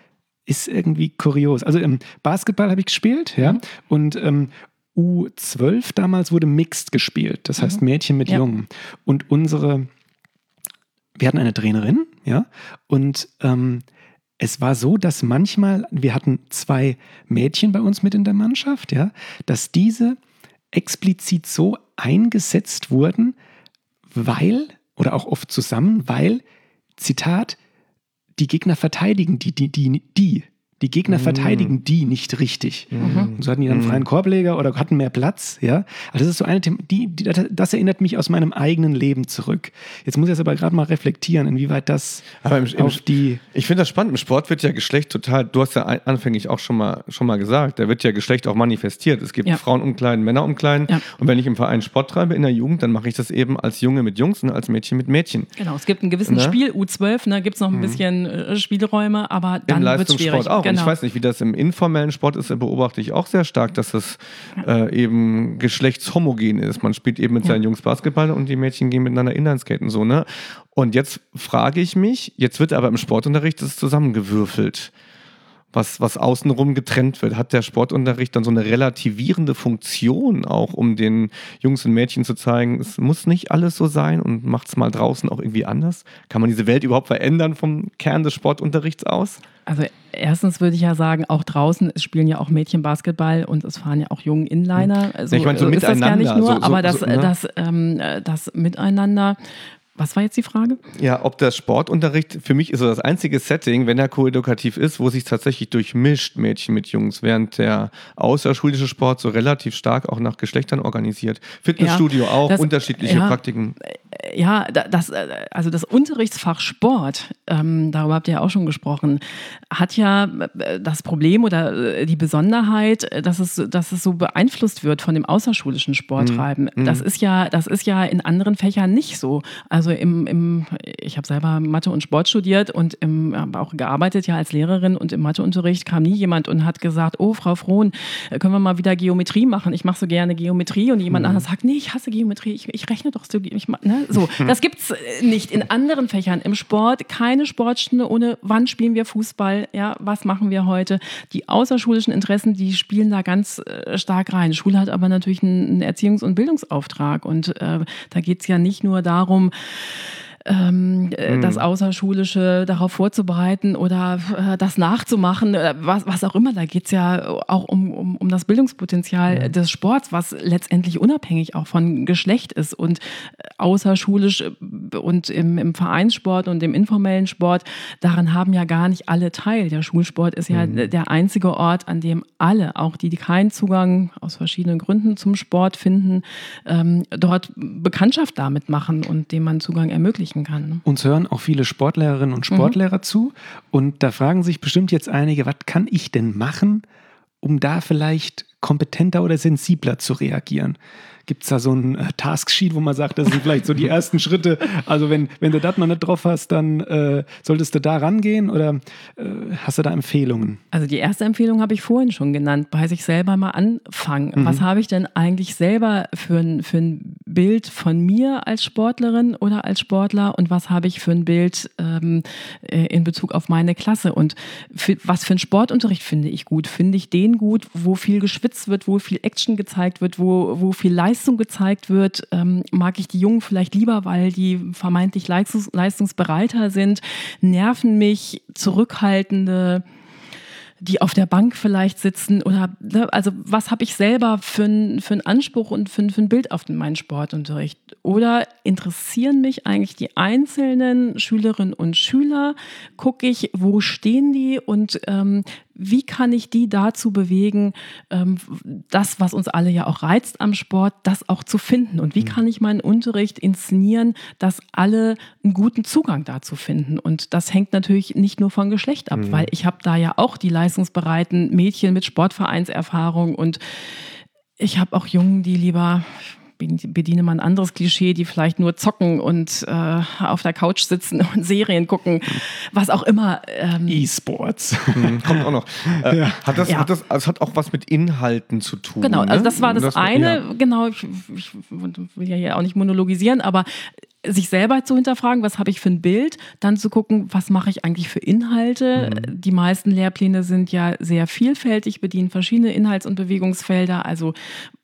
ist irgendwie kurios. Also im Basketball habe ich gespielt, ja, mhm. und ähm, U zwölf damals wurde mixed gespielt, das heißt Mädchen mit ja. Jungen. Und unsere, wir hatten eine Trainerin, ja, und ähm, es war so, dass manchmal, wir hatten zwei Mädchen bei uns mit in der Mannschaft, ja, dass diese explizit so eingesetzt wurden, weil, oder auch oft zusammen, weil, Zitat, die Gegner verteidigen die, die, die, die, Die Gegner mm. verteidigen die nicht richtig. Mm. Und so hatten die dann einen freien Korbleger oder hatten mehr Platz. Ja? Also das ist so eine Thema, die, die, das erinnert mich aus meinem eigenen Leben zurück. Jetzt muss ich jetzt aber gerade mal reflektieren, inwieweit das aber im, im, auf die... Ich finde das spannend, im Sport wird ja Geschlecht total, du hast ja anfänglich auch schon mal, schon mal gesagt, da wird ja Geschlecht auch manifestiert. Es gibt ja. Frauenumkleiden, Männerumkleiden. Ja. Und wenn ich im Verein Sport treibe in der Jugend, dann mache ich das eben als Junge mit Jungs und als Mädchen mit Mädchen. Genau, es gibt einen gewissen ne? Spiel, U zwölf, da ne, gibt es noch ein mhm. bisschen äh, Spielräume, aber dann wird es schwierig. Auch. Genau. Und ich weiß nicht, wie das im informellen Sport ist, beobachte ich auch sehr stark, dass es äh, eben geschlechtshomogen ist. Man spielt eben mit ja. seinen Jungs Basketball und die Mädchen gehen miteinander Inlineskaten so, ne? Und jetzt frage ich mich, jetzt wird aber im Sportunterricht das zusammengewürfelt, was, was außenrum getrennt wird. Hat der Sportunterricht dann so eine relativierende Funktion auch, um den Jungs und Mädchen zu zeigen, es muss nicht alles so sein und macht es mal draußen auch irgendwie anders? Kann man diese Welt überhaupt verändern vom Kern des Sportunterrichts aus? Also erstens würde ich ja sagen, auch draußen es spielen ja auch Mädchen Basketball und es fahren ja auch Jungen Inliner. Also, ich meine, so ist das gar nicht nur, so, so, aber das, so, ne? das, ähm, das Miteinander. Was war jetzt die Frage? Ja, ob der Sportunterricht, für mich ist so das einzige Setting, wenn er koedukativ ist, wo sich tatsächlich durchmischt, Mädchen mit Jungs, während der außerschulische Sport so relativ stark auch nach Geschlechtern organisiert. Fitnessstudio ja, auch, das, unterschiedliche ja, Praktiken. Ja, das, also das Unterrichtsfach Sport, ähm, darüber habt ihr ja auch schon gesprochen, hat ja das Problem oder die Besonderheit, dass es, dass es so beeinflusst wird von dem außerschulischen Sporttreiben. Mhm. Das ist ja, das ist ja in anderen Fächern nicht so. Also im, im ich habe selber Mathe und Sport studiert und habe auch gearbeitet ja als Lehrerin und im Matheunterricht kam nie jemand und hat gesagt, oh Frau Frohn, können wir mal wieder Geometrie machen? Ich mache so gerne Geometrie und jemand mhm. anderes sagt, nee, ich hasse Geometrie, ich, ich rechne doch so, ich, ne? So, das gibt's nicht in anderen Fächern. Im Sport keine Sportstunde ohne, wann spielen wir Fußball, ja, was machen wir heute? Die außerschulischen Interessen, die spielen da ganz äh, stark rein. Die Schule hat aber natürlich einen, einen Erziehungs- und Bildungsauftrag und äh, da geht's ja nicht nur darum, Ähm, mhm. das Außerschulische darauf vorzubereiten oder äh, das nachzumachen, äh, was, was auch immer. Da geht es ja auch um, um, um das Bildungspotenzial ja. des Sports, was letztendlich unabhängig auch von Geschlecht ist. Und außerschulisch und im, im Vereinssport und im informellen Sport, daran haben ja gar nicht alle teil. Der Schulsport ist ja mhm. der einzige Ort, an dem alle, auch die, die keinen Zugang aus verschiedenen Gründen zum Sport finden, ähm, dort Bekanntschaft damit machen und dem man Zugang ermöglichen kann. Uns hören auch viele Sportlehrerinnen und Sportlehrer mhm. zu und da fragen sich bestimmt jetzt einige, was kann ich denn machen, um da vielleicht kompetenter oder sensibler zu reagieren? Gibt es da so ein äh, Tasksheet, wo man sagt, das sind vielleicht so die ersten Schritte, also wenn, wenn du das noch nicht drauf hast, dann äh, solltest du da rangehen oder äh, hast du da Empfehlungen? Also die erste Empfehlung habe ich vorhin schon genannt, bei sich selber mal anfangen. Mhm. Was habe ich denn eigentlich selber für ein, für ein Bild von mir als Sportlerin oder als Sportler und was habe ich für ein Bild ähm, in Bezug auf meine Klasse und für, was für einen Sportunterricht finde ich gut? Finde ich den gut, wo viel geschwitzt wird, wo viel Action gezeigt wird, wo, wo viel Leistung gezeigt wird, ähm, mag ich die Jungen vielleicht lieber, weil die vermeintlich leistungs- leistungsbereiter sind, nerven mich zurückhaltende, die auf der Bank vielleicht sitzen oder, also was habe ich selber für einen für einen Anspruch und für, für ein Bild auf meinen Sportunterricht? Oder interessieren mich eigentlich die einzelnen Schülerinnen und Schüler? Gucke ich, wo stehen die und ähm, wie kann ich die dazu bewegen, ähm, das, was uns alle ja auch reizt am Sport, das auch zu finden? Und wie kann ich meinen Unterricht inszenieren, dass alle einen guten Zugang dazu finden? Und das hängt natürlich nicht nur von Geschlecht ab, mhm. weil ich habe da ja auch die leistungsbereiten Mädchen mit Sportvereinserfahrung und ich habe auch Jungen, die lieber... bediene mal ein anderes Klischee, die vielleicht nur zocken und äh, auf der Couch sitzen und Serien gucken, was auch immer. Ähm E-Sports. Mhm, kommt auch noch. Äh, ja. Hat das, ja. hat das, das hat auch was mit Inhalten zu tun. Genau, also das war das, das eine. Ja. Genau, ich, ich will ja hier auch nicht monologisieren, aber sich selber zu hinterfragen, was habe ich für ein Bild, dann zu gucken, was mache ich eigentlich für Inhalte. Mhm. Die meisten Lehrpläne sind ja sehr vielfältig, bedienen verschiedene Inhalts- und Bewegungsfelder, also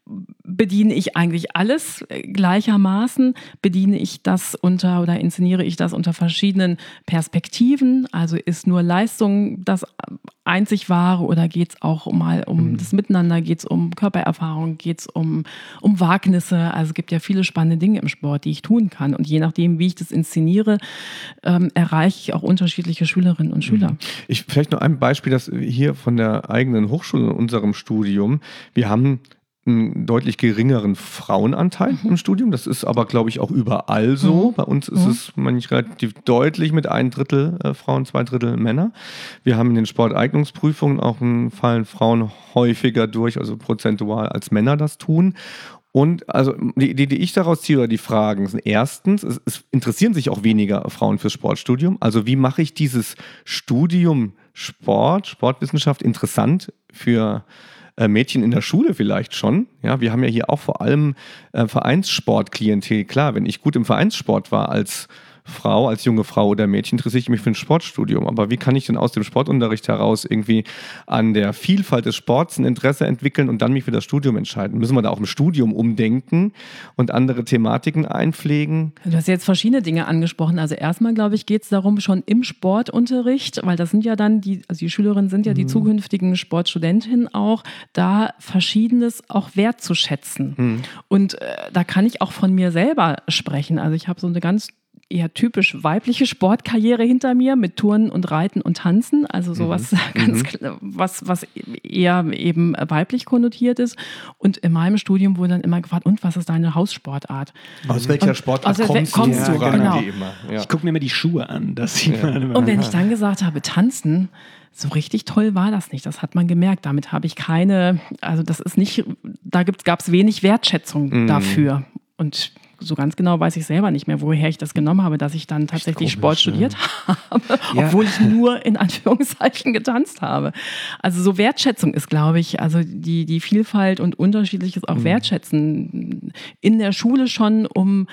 bediene ich eigentlich alles gleichermaßen? Bediene ich das unter oder inszeniere ich das unter verschiedenen Perspektiven? Also ist nur Leistung das einzig Wahre oder geht es auch mal um mhm. das Miteinander, geht es um Körpererfahrung, geht es um, um Wagnisse? Also es gibt ja viele spannende Dinge im Sport, die ich tun kann. Und je nachdem, wie ich das inszeniere, ähm, erreiche ich auch unterschiedliche Schülerinnen und Schüler. Ich vielleicht noch ein Beispiel, das hier von der eigenen Hochschule in unserem Studium. Wir haben einen deutlich geringeren Frauenanteil mhm. im Studium. Das ist aber, glaube ich, auch überall so. Mhm. Bei uns ist mhm. es manchmal relativ deutlich mit ein Drittel äh, Frauen, zwei Drittel Männer. Wir haben in den Sporteignungsprüfungen auch einen fallen Frauen häufiger durch, also prozentual als Männer das tun. Und also die Idee, die ich daraus ziehe, oder die Fragen sind erstens, es, es interessieren sich auch weniger Frauen fürs Sportstudium. Also wie mache ich dieses Studium Sport, Sportwissenschaft interessant für Mädchen in der Schule vielleicht schon. Ja, wir haben ja hier auch vor allem äh, Vereinssportklientel. Klar, wenn ich gut im Vereinssport war als Frau, als junge Frau oder Mädchen, interessiere ich mich für ein Sportstudium. Aber wie kann ich denn aus dem Sportunterricht heraus irgendwie an der Vielfalt des Sports ein Interesse entwickeln und dann mich für das Studium entscheiden? Müssen wir da auch im Studium umdenken und andere Thematiken einpflegen? Du hast jetzt verschiedene Dinge angesprochen. Also erstmal, glaube ich, geht es darum, schon im Sportunterricht, weil das sind ja dann die, also die Schülerinnen sind ja mhm. die zukünftigen Sportstudentinnen auch, da Verschiedenes auch wertzuschätzen. Mhm. Und äh, da kann ich auch von mir selber sprechen. Also ich habe so eine ganz eher typisch weibliche Sportkarriere hinter mir mit Turnen und Reiten und Tanzen, also sowas mhm. ganz mhm. was, was eher eben weiblich konnotiert ist. Und in meinem Studium wurde dann immer gefragt, und was ist deine Haussportart? Aus welcher und, Sportart also, kommst, kommst du? Ja, genau. Ja. Ich gucke mir immer die Schuhe an. Das sieht ja. man immer. Und wenn ich dann gesagt habe, tanzen, so richtig toll war das nicht. Das hat man gemerkt. Damit habe ich keine, also das ist nicht, da gab es wenig Wertschätzung mhm. dafür. Und so ganz genau weiß ich selber nicht mehr, woher ich das genommen habe, dass ich dann tatsächlich komisch, Sport studiert ja. habe, ja. obwohl ich nur in Anführungszeichen getanzt habe. Also so Wertschätzung ist, glaube ich, also die, die Vielfalt und Unterschiedliches auch mhm. wertschätzen. In der Schule schon, um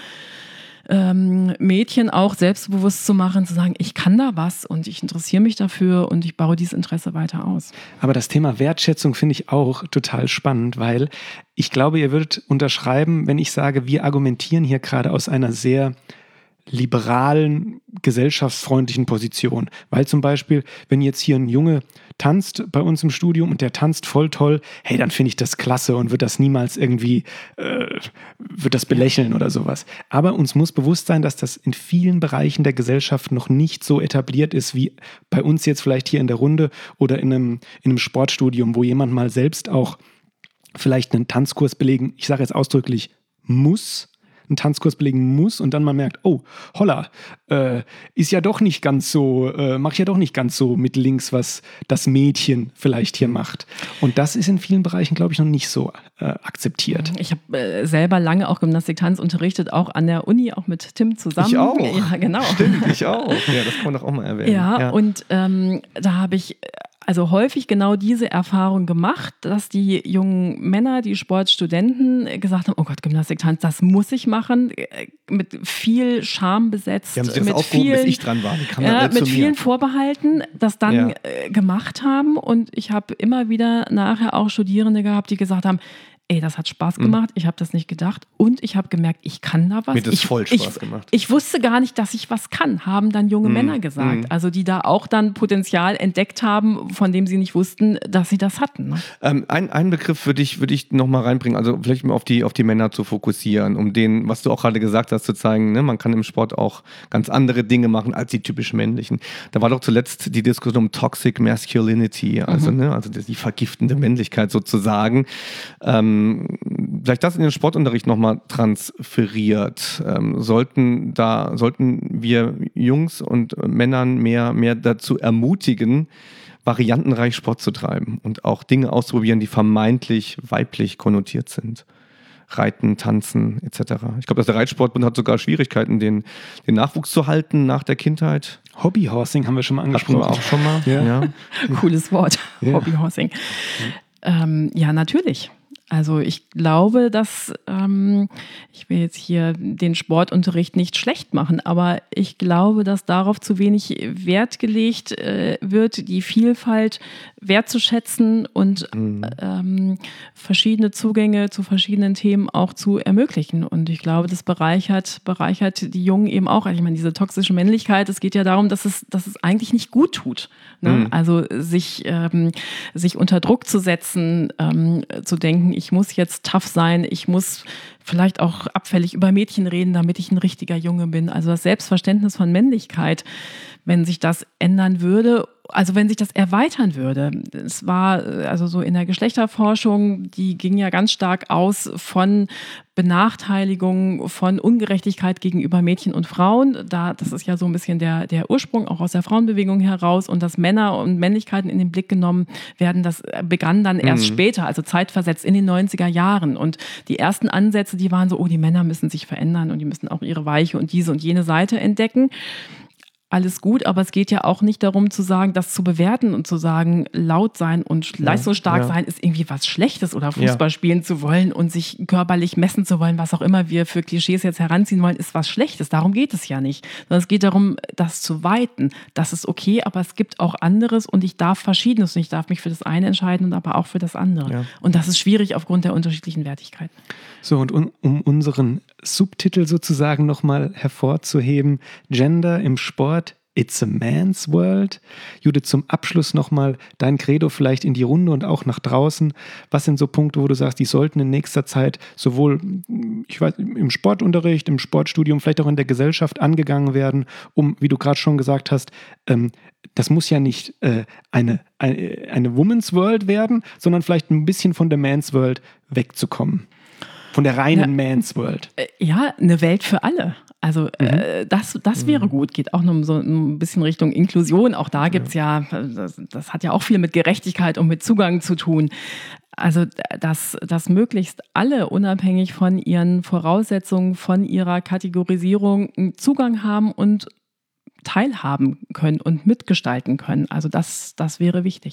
ähm, Mädchen auch selbstbewusst zu machen, zu sagen, ich kann da was und ich interessiere mich dafür und ich baue dieses Interesse weiter aus. Aber das Thema Wertschätzung finde ich auch total spannend, weil ich glaube, ihr würdet unterschreiben, wenn ich sage, wir argumentieren hier gerade aus einer sehr liberalen, gesellschaftsfreundlichen Position. Weil zum Beispiel, wenn jetzt hier ein Junge tanzt bei uns im Studium und der tanzt voll toll, hey, dann finde ich das klasse und wird das niemals irgendwie, äh, wird das belächeln oder sowas. Aber uns muss bewusst sein, dass das in vielen Bereichen der Gesellschaft noch nicht so etabliert ist, wie bei uns jetzt vielleicht hier in der Runde oder in einem, in einem Sportstudium, wo jemand mal selbst auch vielleicht einen Tanzkurs belegen, ich sage jetzt ausdrücklich, muss, einen Tanzkurs belegen muss und dann man merkt, oh, holla, äh, ist ja doch nicht ganz so, äh, mach ich ja doch nicht ganz so mit links, was das Mädchen vielleicht hier macht. Und das ist in vielen Bereichen, glaube ich, noch nicht so äh, akzeptiert. Ich habe äh, selber lange auch Gymnastik-Tanz unterrichtet, auch an der Uni, auch mit Tim zusammen. Ich auch. Ja, genau. Stimmt, ich auch. Ja, das kann man doch auch mal erwähnen. Ja, ja. und ähm, da habe ich also häufig genau diese Erfahrung gemacht, dass die jungen Männer, die Sportstudenten gesagt haben, oh Gott, Gymnastik-Tanz, das muss ich machen, mit viel Scham besetzt. Die haben sich das mit aufgehoben, vielen, bis ich dran war. Die kam ja, dann mit zu vielen mir. Vorbehalten das dann ja. äh, gemacht haben. Und ich habe immer wieder nachher auch Studierende gehabt, die gesagt haben, ey, das hat Spaß gemacht, ich habe das nicht gedacht und ich habe gemerkt, ich kann da was. Mir hat das ich, voll Spaß ich, gemacht. Ich wusste gar nicht, dass ich was kann, haben dann junge mm. Männer gesagt. Mm. Also die da auch dann Potenzial entdeckt haben, von dem sie nicht wussten, dass sie das hatten. Ne? Ähm, ein, einen Begriff würde ich, würd ich noch mal reinbringen, also vielleicht mal auf die, auf die Männer zu fokussieren, um denen, was du auch gerade gesagt hast, zu zeigen, ne, man kann im Sport auch ganz andere Dinge machen als die typisch männlichen. Da war doch zuletzt die Diskussion um Toxic Masculinity, also, mhm. ne, also die vergiftende Männlichkeit sozusagen. Ähm, vielleicht das in den Sportunterricht nochmal transferiert. Ähm, sollten da, sollten wir Jungs und Männern mehr, mehr dazu ermutigen, variantenreich Sport zu treiben und auch Dinge auszuprobieren, die vermeintlich weiblich konnotiert sind. Reiten, Tanzen et cetera. Ich glaube, dass der Reitsportbund hat sogar Schwierigkeiten, den, den Nachwuchs zu halten nach der Kindheit. Hobbyhorsing haben wir schon mal angesprochen. Hatten wir auch schon mal. Ja. Ja. Cooles Wort, ja. Hobbyhorsing. Ähm, ja, natürlich. Also ich glaube, dass, ähm, ich will jetzt hier den Sportunterricht nicht schlecht machen, aber ich glaube, dass darauf zu wenig Wert gelegt äh, wird, die Vielfalt wertzuschätzen und mhm. ähm, verschiedene Zugänge zu verschiedenen Themen auch zu ermöglichen. Und ich glaube, das bereichert, bereichert die Jungen eben auch. Also ich meine, diese toxische Männlichkeit, es geht ja darum, dass es, dass es eigentlich nicht gut tut. Ne? Mhm. Also sich, ähm, sich unter Druck zu setzen, ähm, zu denken, ich muss jetzt tough sein, ich muss vielleicht auch abfällig über Mädchen reden, damit ich ein richtiger Junge bin. Also das Selbstverständnis von Männlichkeit, wenn sich das ändern würde, also wenn sich das erweitern würde. Es war also so in der Geschlechterforschung, die ging ja ganz stark aus von Benachteiligung, von Ungerechtigkeit gegenüber Mädchen und Frauen. Da, das ist ja so ein bisschen der, der Ursprung auch aus der Frauenbewegung heraus, und dass Männer und Männlichkeiten in den Blick genommen werden, das begann dann erst mhm. später, also zeitversetzt in den neunziger Jahren. Und die ersten Ansätze, die waren so, oh, die Männer müssen sich verändern und die müssen auch ihre weiche und diese und jene Seite entdecken. Alles gut, aber es geht ja auch nicht darum zu sagen, das zu bewerten und zu sagen, laut sein und ja, leistungsstark ja. sein ist irgendwie was Schlechtes oder Fußball ja. spielen zu wollen und sich körperlich messen zu wollen, was auch immer wir für Klischees jetzt heranziehen wollen, ist was Schlechtes. Darum geht es ja nicht. Sondern es geht darum, das zu weiten. Das ist okay, aber es gibt auch anderes und ich darf Verschiedenes und ich darf mich für das eine entscheiden und aber auch für das andere. Ja. Und das ist schwierig aufgrund der unterschiedlichen Wertigkeiten. So, und um, um unseren Subtitel sozusagen nochmal hervorzuheben, Gender im Sport, it's a man's world. Judith, zum Abschluss nochmal dein Credo vielleicht in die Runde und auch nach draußen. Was sind so Punkte, wo du sagst, die sollten in nächster Zeit sowohl ich weiß, im Sportunterricht, im Sportstudium, vielleicht auch in der Gesellschaft angegangen werden, um, wie du gerade schon gesagt hast, ähm, das muss ja nicht äh, eine, eine, eine Woman's World werden, sondern vielleicht ein bisschen von der Man's World wegzukommen. Von der reinen ja, Man's World. Ja, eine Welt für alle. Also mhm. äh, das, das wäre gut. Geht auch noch so ein bisschen Richtung Inklusion. Auch da gibt es ja, ja das, das hat ja auch viel mit Gerechtigkeit und mit Zugang zu tun. Also dass, dass möglichst alle unabhängig von ihren Voraussetzungen, von ihrer Kategorisierung einen Zugang haben und teilhaben können und mitgestalten können. Also das, das wäre wichtig.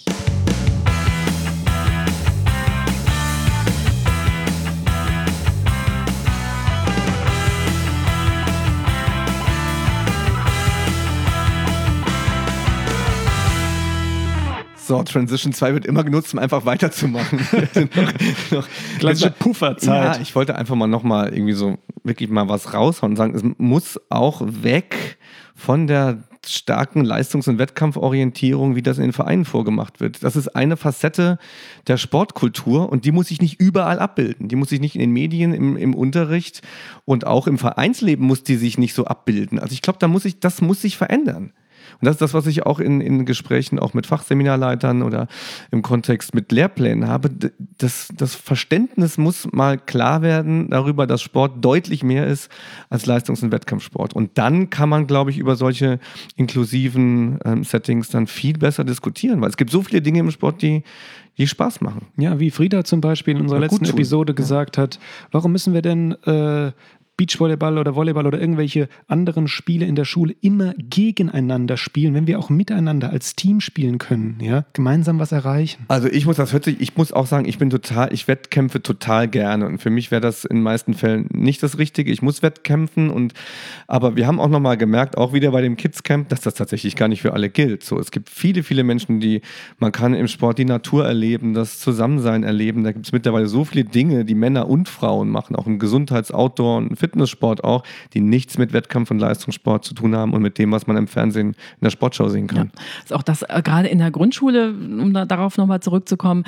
So, Transition zwei wird immer genutzt, um einfach weiterzumachen. noch, noch, Klassische Pufferzeit. Ja, ich wollte einfach mal nochmal irgendwie so wirklich mal was raushauen und sagen, es muss auch weg von der starken Leistungs- und Wettkampforientierung, wie das in den Vereinen vorgemacht wird. Das ist eine Facette der Sportkultur und die muss sich nicht überall abbilden. Die muss sich nicht in den Medien, im, im Unterricht und auch im Vereinsleben muss die sich nicht so abbilden. Also ich glaube, da muss ich, das muss sich verändern. Und das ist das, was ich auch in, in Gesprächen auch mit Fachseminarleitern oder im Kontext mit Lehrplänen habe. Das, das Verständnis muss mal klar werden darüber, dass Sport deutlich mehr ist als Leistungs- und Wettkampfsport. Und dann kann man, glaube ich, über solche inklusiven ähm, Settings dann viel besser diskutieren, weil es gibt so viele Dinge im Sport, die, die Spaß machen. Ja, wie Frieda zum Beispiel in unserer letzten Episode gesagt hat, warum müssen wir denn äh, Beachvolleyball oder Volleyball oder irgendwelche anderen Spiele in der Schule immer gegeneinander spielen, wenn wir auch miteinander als Team spielen können, ja, gemeinsam was erreichen. Also ich muss das hört sich, ich muss auch sagen, ich bin total, ich wettkämpfe total gerne und für mich wäre das in den meisten Fällen nicht das Richtige. Ich muss wettkämpfen und aber wir haben auch nochmal gemerkt, auch wieder bei dem Kids Camp, dass das tatsächlich gar nicht für alle gilt. So, es gibt viele, viele Menschen, die, man kann im Sport die Natur erleben, das Zusammensein erleben. Da gibt es mittlerweile so viele Dinge, die Männer und Frauen machen, auch im Gesundheits-, Outdoor- und Fitnesssport auch, die nichts mit Wettkampf- und Leistungssport zu tun haben und mit dem, was man im Fernsehen in der Sportschau sehen kann. Ja. Also auch das äh, gerade in der Grundschule, um da, darauf nochmal zurückzukommen,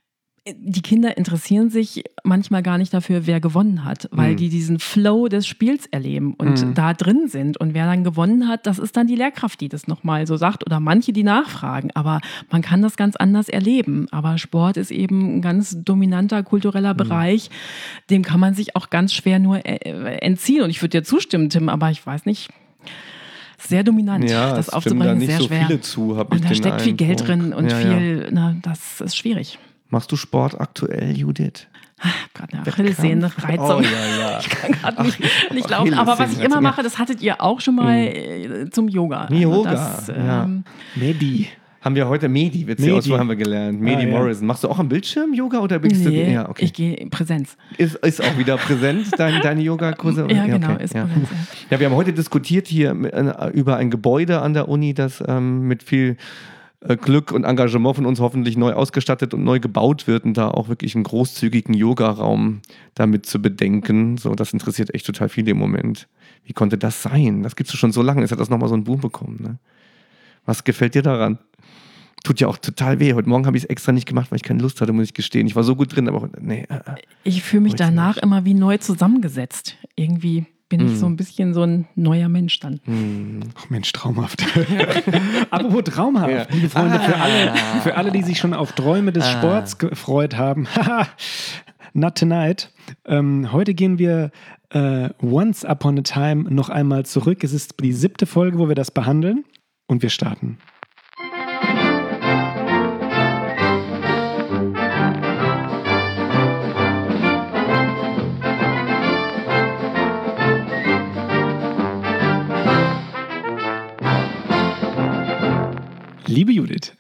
die Kinder interessieren sich manchmal gar nicht dafür, wer gewonnen hat, weil mhm. die diesen Flow des Spiels erleben und mhm. da drin sind. Und wer dann gewonnen hat, das ist dann die Lehrkraft, die das nochmal so sagt oder manche, die nachfragen. Aber man kann das ganz anders erleben. Aber Sport ist eben ein ganz dominanter kultureller mhm. Bereich, dem kann man sich auch ganz schwer nur entziehen. Und ich würde dir zustimmen, Tim, aber ich weiß nicht... Sehr dominant, ja, das aufzubringen, da nicht sehr so schwer. Viele zu, hab und ich da den steckt viel Geld drin und ja, viel, ja. Na, das ist schwierig. Machst du Sport aktuell, Judith? Gerade eine Achillessehnenreizung. Oh, ja, ja. Ich kann gerade nicht, nicht laufen. Aber was ich immer mache, das hattet ihr auch schon mal mhm. zum Yoga. Yoga, also das, ja. ähm, Medi. Haben wir heute Medi, Witze aus, haben wir gelernt. Medi ah, ja. Morrison. Machst du auch am Bildschirm Yoga oder bist nee, du? Ja, okay. Ich gehe in Präsenz. Ist, ist auch wieder Präsenz, dein, deine Yogakurse? Ja, ja, genau, okay. ist ja. Präsenz. Ja. ja, wir haben heute diskutiert hier mit, äh, über ein Gebäude an der Uni, das ähm, mit viel äh, Glück und Engagement von uns hoffentlich neu ausgestattet und neu gebaut wird und da auch wirklich einen großzügigen Yogaraum damit zu bedenken. So, das interessiert echt total viele im Moment. Wie konnte das sein? Das gibt es schon so lange. Jetzt hat das nochmal so einen Boom bekommen. Ne? Was gefällt dir daran? Tut ja auch total weh. Heute Morgen habe ich es extra nicht gemacht, weil ich keine Lust hatte, muss ich gestehen. Ich war so gut drin, aber nee. Äh, ich fühle mich danach nicht. immer wie neu zusammengesetzt. Irgendwie bin mm. ich so ein bisschen so ein neuer Mensch dann. Mm. Ach Mensch, traumhaft. Apropos traumhaft, ja. liebe Freunde, ah. für, alle, für alle, die sich schon auf Träume des ah. Sports gefreut haben. Not tonight. Ähm, heute gehen wir äh, Once Upon a Time noch einmal zurück. Es ist die siebte Folge, wo wir das behandeln. Und wir starten. Liebe Judith,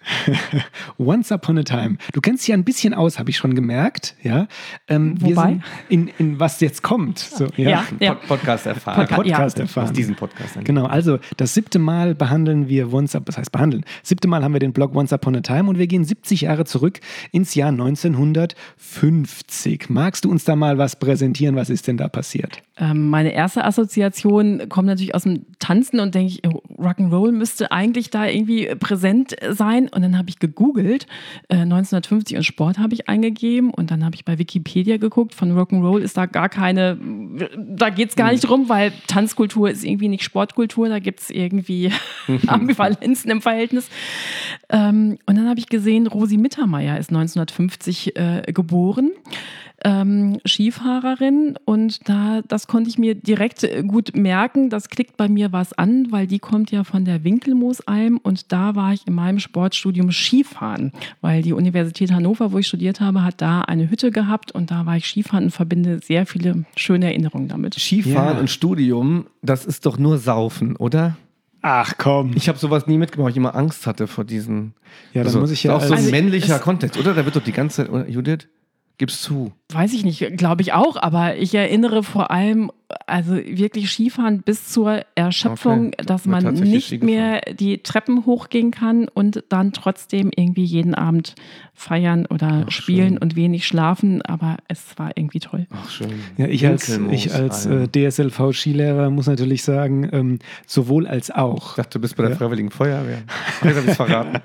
Once Upon a Time. Du kennst dich ja ein bisschen aus, habe ich schon gemerkt. Ja? Ähm, Wobei? Wir sind in, in was jetzt kommt. So, ja? Ja, ja. Pod- Podcast erfahren. Podca- Podcast ja. erfahren. Aus diesem Podcast. Genau, also das siebte Mal behandeln wir Once Upon, das heißt behandeln. Siebte Mal haben wir den Blog Once Upon a Time und wir gehen siebzig Jahre zurück ins Jahr neunzehnhundertfünfzig. Magst du uns da mal was präsentieren? Was ist denn da passiert? Ähm, meine erste Assoziation kommt natürlich aus dem Tanzen und denke ich, Rock'n'Roll müsste eigentlich da irgendwie präsent sein. Und dann habe ich gegoogelt, äh, neunzehnhundertfünfzig und Sport habe ich eingegeben und dann habe ich bei Wikipedia geguckt, von Rock'n'Roll ist da gar keine, da geht es gar nicht drum, weil Tanzkultur ist irgendwie nicht Sportkultur, da gibt es irgendwie Ambivalenzen im Verhältnis. Ähm, und dann habe ich gesehen, Rosi Mittermeier ist neunzehnhundertfünfzig äh, geboren. Ähm, Skifahrerin und da, das konnte ich mir direkt gut merken, das klickt bei mir was an, weil die kommt ja von der Winkelmoosalm und da war ich in meinem Sportstudium Skifahren, weil die Universität Hannover, wo ich studiert habe, hat da eine Hütte gehabt und da war ich Skifahren und verbinde sehr viele schöne Erinnerungen damit. Skifahren Ja. und Studium, das ist doch nur Saufen, oder? Ach komm. Ich habe sowas nie mitgemacht, weil ich immer Angst hatte vor diesen. Ja, dann also, muss ich ja auch so ein Also, männlicher es- Kontext, oder? Da wird doch die ganze Zeit, oder, Judith, gib's zu. Weiß ich nicht, glaube ich auch, aber ich erinnere vor allem, also wirklich Skifahren bis zur Erschöpfung, Okay. dass Wird man tatsächlich nicht Ski mehr die Treppen hochgehen kann und dann trotzdem irgendwie jeden Abend feiern oder Ach, spielen schön. und wenig schlafen, aber es war irgendwie toll. Ach, schön. Ja, ich als, Winkelmoos, ich als Alter. äh, D S L V-Skilehrer muss natürlich sagen, ähm, sowohl als auch. Ich dachte, du bist bei der Ja. Freiwilligen Feuerwehr. Jetzt habe ich es verraten.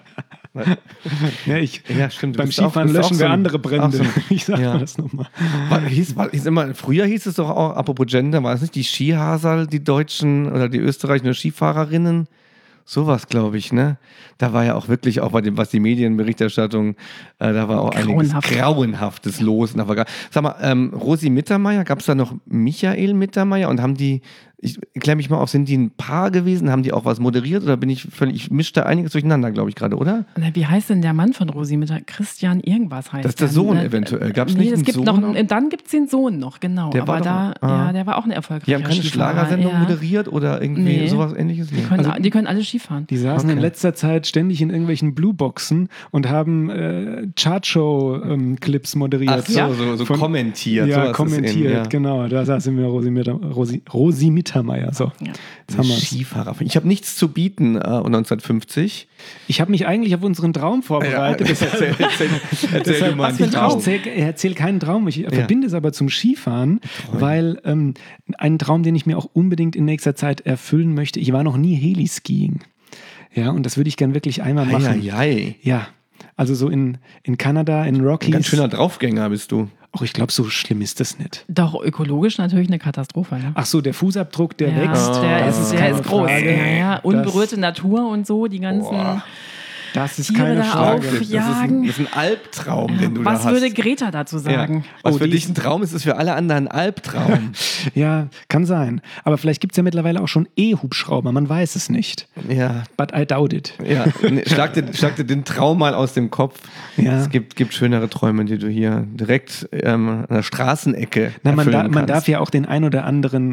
Ja, ich, Ja, stimmt. du beim bist auch- Skifahren bist auch löschen so wir ein- andere Brände. auch so ein- Ich sag ja. mal das nochmal. War, hieß, war, hieß immer, früher hieß es doch auch, apropos Gender, war es nicht die Skihasal, die Deutschen oder die österreichischen Skifahrerinnen? Sowas, glaube ich, ne? Da war ja auch wirklich, auch bei dem, was die Medienberichterstattung, äh, da war auch einiges Grauenhaft. Grauenhaftes los. Und da war gar, sag mal, ähm, Rosi Mittermeier, gab es da noch Michael Mittermeier und haben die, ich kläre mich mal auf, sind die ein Paar gewesen? Haben die auch was moderiert oder bin ich völlig, ich mische da einiges durcheinander, glaube ich, gerade, oder? Na, wie heißt denn der Mann von Rosi mit der Christian irgendwas heißt Das ist der der, Sohn ne? eventuell. Gab es Nee, nicht es einen gibt Sohn noch, noch? einen- dann gibt es den Sohn noch, genau. Der war aber doch- da, ah. ja, der war auch eine erfolgreiche Die haben keine Skifahrer, Schlagersendung ja. moderiert oder irgendwie Nee. sowas ähnliches? Die können, Also- die können alle Skifahren. Die saßen in Okay. letzter Zeit ständig in irgendwelchen Blueboxen und haben äh, Chartshow-Clips moderiert. Ach so, Ja. so, so Von- kommentiert. Ja, sowas ist kommentiert, in, ja. genau. Da saß mir Rosi, Mitter, Rosi, Rosi Mittermeier. So, Ja. jetzt haben wir's. Skifahrer. Ich habe nichts zu bieten äh, neunzehnhundertfünfzig. Ich habe mich eigentlich auf unseren Traum vorbereitet. erzähl, erzähl, erzähl Deshalb, du mal. was für ein ich Traum? erzähle erzähl keinen Traum, ich verbinde es aber zum Skifahren, weil ähm, ein Traum, den ich mir auch unbedingt in nächster Zeit erfüllen möchte, ich war noch nie Heliskiing. Ja, und das würde ich gern wirklich einmal machen. Eieiei. Ja, also so in, in Kanada, in Ein Rockies. ganz schöner Draufgänger bist du. Auch ich glaube, so schlimm ist das nicht. Doch ökologisch natürlich eine Katastrophe. Ne? Ach so, der Fußabdruck, der ja, wächst. der das ist, der keine ist groß. Frage. Ja, ja. Das- Unberührte Natur und so, die ganzen. Boah. Das ist Tiere keine da Frage. auf- Das ist, ein, Jagen. das ist ein Albtraum, den du Was da hast. würde Greta dazu ja. sagen? Was Oh, für die dich ist- ein Traum ist, ist für alle anderen ein Albtraum. Ja, kann sein. Aber vielleicht gibt es ja mittlerweile auch schon E-Hubschrauber, man weiß es nicht. ja. But I doubt it. Ja, nee, schlag, dir, schlag dir den Traum mal aus dem Kopf. Ja. Es gibt, gibt schönere Träume, die du hier direkt ähm, an der Straßenecke Na, man, erfüllen da, man kannst. darf ja auch den ein oder anderen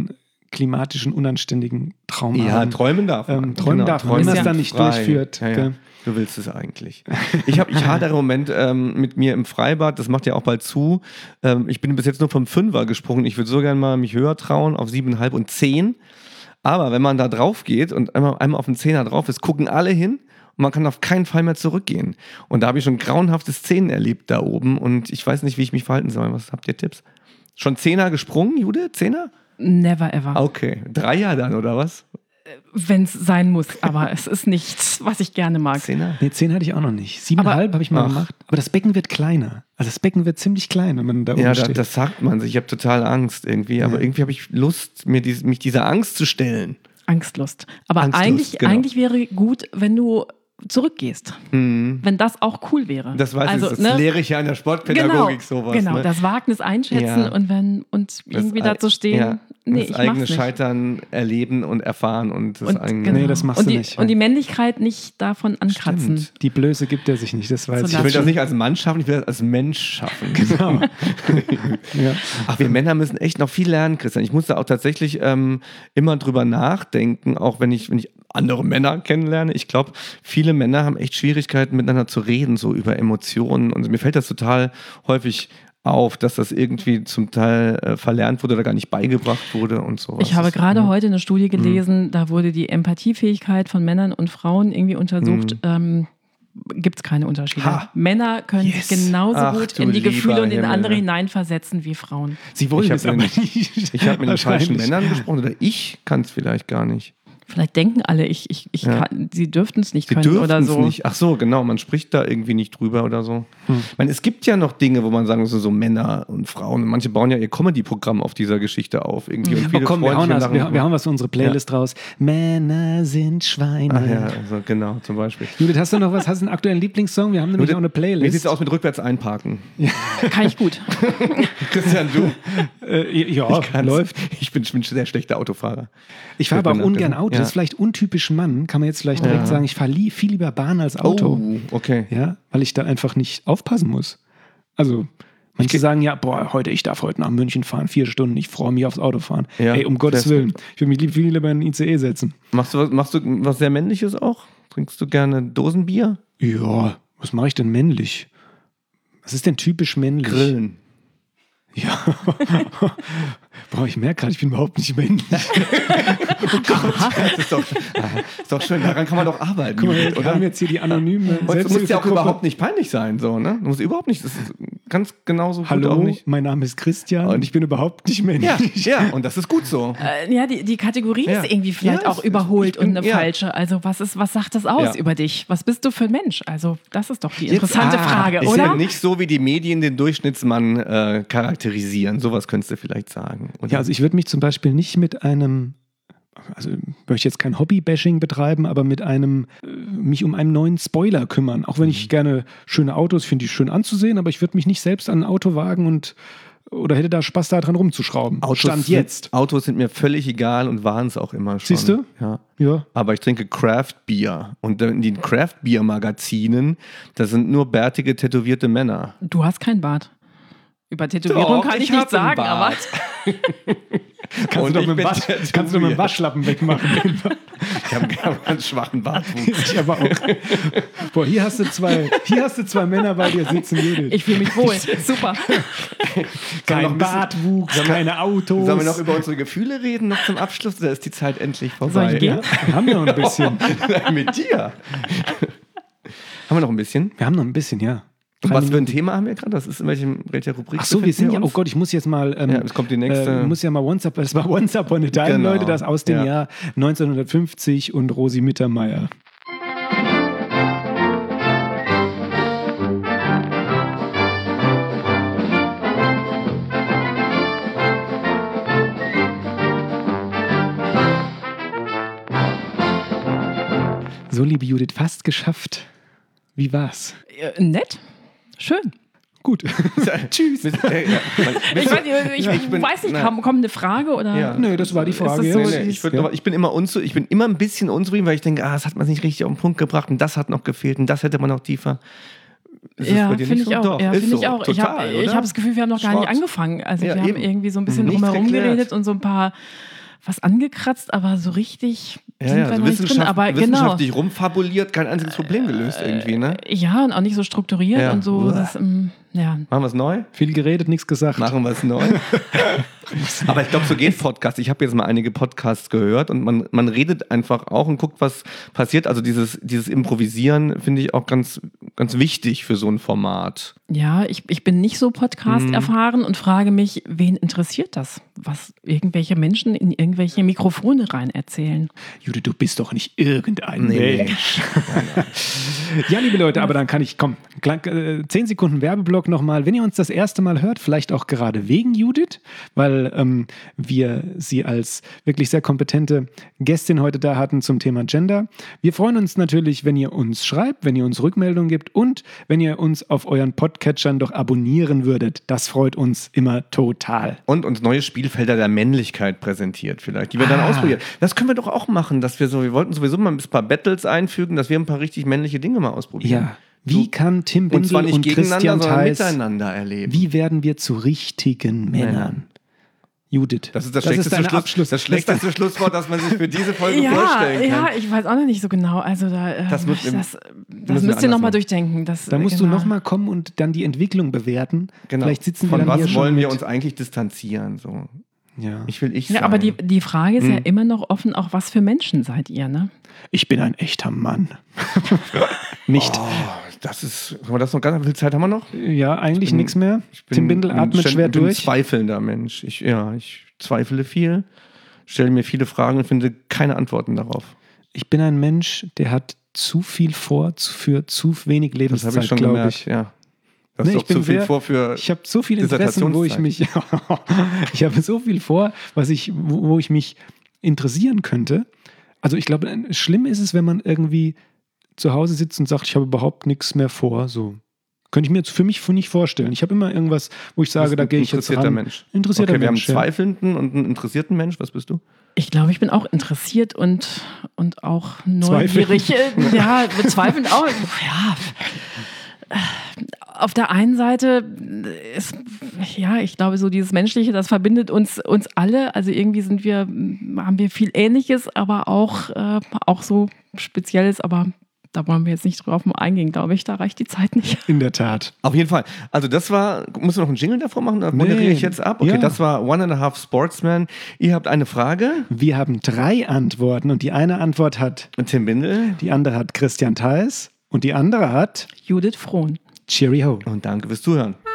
klimatischen, unanständigen Traum Ja, haben. träumen darf man. Ähm, träumen darf man, wenn man es dann nicht frei. durchführt. Ja, ja. Gell? Du willst es eigentlich. Ich habe, ich hadere im Moment ähm, mit mir im Freibad, das macht ja auch bald zu. Ähm, ich bin bis jetzt nur vom Fünfer gesprungen. Ich würde so gerne mal mich höher trauen auf siebeneinhalb und zehn. Aber wenn man da drauf geht und einmal, einmal auf den Zehner drauf ist, gucken alle hin und man kann auf keinen Fall mehr zurückgehen. Und da habe ich schon grauenhafte Szenen erlebt da oben und ich weiß nicht, wie ich mich verhalten soll. Was habt ihr Tipps? Schon Zehner gesprungen, Jude? Zehner? Never ever. Okay. Dreier dann, oder was? Wenn es sein muss, aber es ist nichts, was ich gerne mag. Zehner? Nee, zehn hatte ich auch noch nicht. Siebeneinhalb habe ich mal Ach. gemacht. Aber das Becken wird kleiner. Also das Becken wird ziemlich klein, wenn man da oben Ja, da, steht. das sagt man sich. Ich habe total Angst irgendwie. Aber Ja. irgendwie habe ich Lust, mir dies, mich dieser Angst zu stellen. Angstlust. Aber Angstlust, eigentlich, genau. eigentlich wäre gut, wenn du zurückgehst. Mhm. Wenn das auch cool wäre. Das weiß also, ich, das ne? lehre ich ja in der Sportpädagogik genau, sowas. Genau, ne? das Wagnis einschätzen Ja. und wenn und irgendwie Das ei- dazu stehen, ja, nee, das ich eigene mach's nicht. Scheitern erleben und erfahren und das Und, eigene. genau. Nee, das machst und du die, nicht. Und die Männlichkeit nicht davon ankratzen. Stimmt. Die Blöße gibt er sich nicht, das weiß So ich. Ich will lassen. das nicht als Mann schaffen, ich will das als Mensch schaffen. Genau. ja. Ach, wir Männer müssen echt noch viel lernen, Christian. Ich muss da auch tatsächlich ähm, immer drüber nachdenken, auch wenn ich, wenn ich andere Männer kennenlerne. Ich glaube, viele Männer haben echt Schwierigkeiten, miteinander zu reden, so über Emotionen. Und mir fällt das total häufig auf, dass das irgendwie zum Teil äh, verlernt wurde oder gar nicht beigebracht wurde und so. Ich habe gerade heute eine Studie gelesen, da wurde die Empathiefähigkeit von Männern und Frauen irgendwie untersucht. Ähm, Gibt es keine Unterschiede. Ha. Männer können Yes. sich genauso Ach, gut du in die Gefühle lieber und in Himmel. andere hineinversetzen wie Frauen. Sie wollen Ich es hab aber mit- nicht. Ich habe mit den falschen Wahrscheinlich. Männern gesprochen oder ich kann es vielleicht gar nicht. Vielleicht denken alle, ich, ich, ich Ja. kann, sie dürften es nicht Sie können dürfen oder es so. nicht. Ach so, genau, man spricht da irgendwie nicht drüber oder so. Ich meine, es gibt ja noch Dinge, wo man sagen muss, so Männer und Frauen. Und manche bauen ja ihr Comedy-Programm auf dieser Geschichte auf. Irgendwie. Und Oh viele komm, wir hauen, Freundchen das, lachen wir, drüber. wir hauen was für unsere Playlist raus. Männer sind Schweine. Ach ja, also genau, zum Beispiel. Judith, hast du noch was? Hast du einen aktuellen Lieblingssong? Wir haben nämlich Judith, auch eine Playlist. Wie sieht es aus mit rückwärts einparken? Kann ich gut. Christian, du? Äh, ja, Kannst- läuft. Ich bin, ich bin ein sehr schlechter Autofahrer. Ich fahre aber auch bin ungern abgenommen. Auto. Ja. Das ist vielleicht untypisch Mann. Kann man jetzt vielleicht direkt sagen, ich fahre li- viel lieber Bahn als Auto. Oh, okay. Ja, weil ich da einfach nicht aufpassen muss. Also, manche sagen ja, boah, heute, ich darf heute nach München fahren, vier Stunden, ich freue mich aufs Autofahren. Ja, Ey, um Gottes fährst du. Willen, ich würde mich lieb, viel lieber in den I C E setzen. Machst du, was, machst du was sehr Männliches auch? Trinkst du gerne Dosenbier? Ja, was mache ich denn männlich? Was ist denn typisch männlich? Grillen. Ja. Boah, ich merke gerade, ich bin überhaupt nicht männlich. Das ist doch, ist doch schön, daran kann man doch arbeiten. Guck mal, Judith, wir haben jetzt hier die anonyme Und es muss ja auch Selbsthilfegruppe. überhaupt nicht peinlich sein, so, ne? Du musst überhaupt nicht, das ist ganz genauso gut Hallo, auch nicht. mein Name ist Christian Und- und ich bin überhaupt nicht männlich. Ja, ja, und das ist gut so. Äh, ja, die, die Kategorie Ja. ist irgendwie vielleicht Ja, auch es- überholt ich bin- und eine ja. falsche. Also was ist, was sagt das aus Ja. über dich? Was bist du für ein Mensch? Also das ist doch die interessante Jetzt- Frage, ist oder? ja nicht so, wie die Medien den Durchschnittsmann äh, charakterisieren. Sowas könntest du vielleicht sagen. Oder? Ja, also ich würde mich zum Beispiel nicht mit einem, also ich möchte jetzt kein Hobby-Bashing betreiben, aber mit einem, äh, mich um einen neuen Spoiler kümmern. Auch wenn Mhm. ich gerne schöne Autos finde, die schön anzusehen, aber ich würde mich nicht selbst an ein Auto wagen und oder hätte da Spaß daran rumzuschrauben. Autos Stand sind, jetzt. Autos sind mir völlig egal und waren es auch immer schon. Siehst du? Ja. Ja. Aber ich trinke Craft Beer. Und in den Craft Beer Magazinen, da sind nur bärtige, tätowierte Männer. Du hast kein Bart. Über Tätowierung Doch, kann ich, ich nicht hab einen sagen, aber Bart. Kannst, Und du doch ich mit dem bin Wasch, tätowiert. kannst du doch mit dem Waschlappen wegmachen. Ich habe einen ganz schwachen Bartwuchs. Ich aber auch. Boah, hier hast du zwei, hier hast du zwei Männer bei dir sitzen, Judith. ich fühle mich wohl. Super. Sollen wir noch Kein ein bisschen- Bartwuchs, Sollen wir- keine Autos. Sollen wir noch über unsere Gefühle reden, noch zum Abschluss? Oder ist die Zeit endlich Soll vorbei? ich gehen? Ja, wir haben noch ein bisschen. Mit dir. Haben wir noch ein bisschen? Wir haben noch ein bisschen, ja. Und was für ein Thema haben wir gerade? Das ist in welchem, welcher Rubrik? Ach so, wir befinden sind ja, oh uns? Gott, ich muss jetzt mal, ähm, Ja, es kommt die nächste. äh, muss ja mal Once Upon, das war Once Upon a Time, Genau, Leute, das aus dem ja. Jahr neunzehnhundertfünfzig und Rosi Mittermeier. So, liebe Judith, fast geschafft. Wie war's? Äh, nett. Schön. Gut. Tschüss. Ich weiß, nicht, ich, ich bin- weiß nicht, na. kam, kommt eine Frage oder? Ja. Nö, das war die Frage. Ist das so? jetzt. Nee, nee, ich, würd, Ja. aber ich bin immer unzu, ich bin immer ein bisschen unzufrieden, weil ich denke, ah, das hat man nicht richtig auf den Punkt gebracht und das hat noch gefehlt und das hätte man noch tiefer. Ist es Ja, bei dir finde nicht ich so? auch. Doch, Ja, ist finde ich so. auch. Ich habe Total, ich oder? hab das Gefühl, wir haben noch gar nicht Schrott. angefangen. Also Ja, wir haben eben. irgendwie so ein bisschen Nichts drumherum geklärt. geredet und so ein paar was angekratzt, aber so richtig Ja, sind ja, wir so noch nicht drin. wissenschaft, Aber genau. wissenschaftlich rumfabuliert, kein einziges Problem gelöst irgendwie, ne? Ja, und auch nicht so strukturiert Ja. und so. Das, ähm, ja. Machen wir es neu? Viel geredet, nichts gesagt. Machen wir es neu. Aber ich glaube, so geht Podcast. Ich habe jetzt mal einige Podcasts gehört und man, man redet einfach auch und guckt, was passiert. Also dieses, dieses Improvisieren finde ich auch ganz, ganz wichtig für so ein Format. Ja, ich, ich bin nicht so Podcast Mhm. erfahren und frage mich, wen interessiert das, was irgendwelche Menschen in irgendwelche Mikrofone rein erzählen? Jude, du bist doch nicht irgendein Nee. Mensch. Ja, liebe Leute, aber dann kann ich, komm, klein, äh, zehn Sekunden Werbeblock nochmal. Wenn ihr uns das erste Mal hört, vielleicht auch gerade wegen Judith, weil ähm, wir sie als wirklich sehr kompetente Gästin heute da hatten zum Thema Gender. Wir freuen uns natürlich, wenn ihr uns schreibt, wenn ihr uns Rückmeldungen gibt und wenn ihr uns auf euren Podcatchern doch abonnieren würdet. Das freut uns immer total. Und uns neue Spielfelder der Männlichkeit präsentiert vielleicht, die wir dann Ah. ausprobieren. Das können wir doch auch machen, dass wir so, wir wollten sowieso mal ein paar Battles einfügen, dass wir ein paar richtig männliche Dinge mal ausprobieren. Ja, wie kann Tim Und zwar Bindel nicht und gegeneinander, Christian sondern Theis, miteinander erleben. wie werden wir zu richtigen Männern? Männern. Judith, Das ist das, schlechteste, deine Schluss, Abschluss. das schlechteste Schlusswort, das man sich für diese Folge Ja, vorstellen kann. ja, ich weiß auch noch nicht so genau. Also da, äh, Das das, muss- das, müssen wir müsst ihr anders nochmal machen. durchdenken. Das, Da musst genau. du nochmal kommen und dann die Entwicklung bewerten. Genau. Vielleicht sitzen Von wir dann was hier schon wollen wir mit- uns eigentlich distanzieren? So. Ja. Ich will ich Ja, sein. aber die, die Frage ist ja Hm. immer noch offen, auch was für Menschen seid ihr, ne? Ich bin ein echter Mann. Nicht. Oh, das ist, haben wir das noch ganz, wie viel Zeit haben wir noch? Ja, eigentlich bin- nichts mehr. Ich bin Tim Bindel ein atmet ständ- schwer ich bin ein durch. zweifelnder Mensch. Ich, ja, ich zweifle viel, stelle mir viele Fragen und finde keine Antworten darauf. Ich bin ein Mensch, der hat zu viel vor zu- für zu wenig Das habe Lebenszeit, ich schon glaube gemerkt, ich. ja. Das Nee, ist ich doch zu bin viel sehr- vor für... Ich habe so viel Interessen, wo ich mich, ich habe so viel vor, was ich, wo, wo ich mich interessieren könnte. Also ich glaube, schlimm ist es, wenn man irgendwie zu Hause sitzt und sagt, ich habe überhaupt nichts mehr vor. So könnte ich mir jetzt für mich nicht vorstellen. Ich habe immer irgendwas, wo ich Du sage, bist da ein gehe ich jetzt interessierter ran. Mensch. Interessierter Okay, wir haben Mensch. einen ja. zweifelnden und einen interessierten Mensch. Was bist du? Ich glaube, ich bin auch interessiert und, und auch neugierig. Äh, Ja, bezweifelnd auch. Ja. Auf der einen Seite ist, ja, ich glaube, so dieses Menschliche, das verbindet uns, uns alle. Also irgendwie sind wir, haben wir viel Ähnliches, aber auch, äh, auch so Spezielles, aber da wollen wir jetzt nicht drauf eingehen, glaube ich. Da reicht die Zeit nicht. In der Tat. Auf jeden Fall. Also das war, musst du noch einen Jingle davor machen? Da moderiere Nee. ich jetzt ab. Okay, Ja. das war One and a Half Sportsman. Ihr habt eine Frage. Wir haben drei Antworten und die eine Antwort hat, Tim Bindel. die andere hat Christian Theis und die andere hat Judith Frohn. Cheerio. Und danke fürs Zuhören.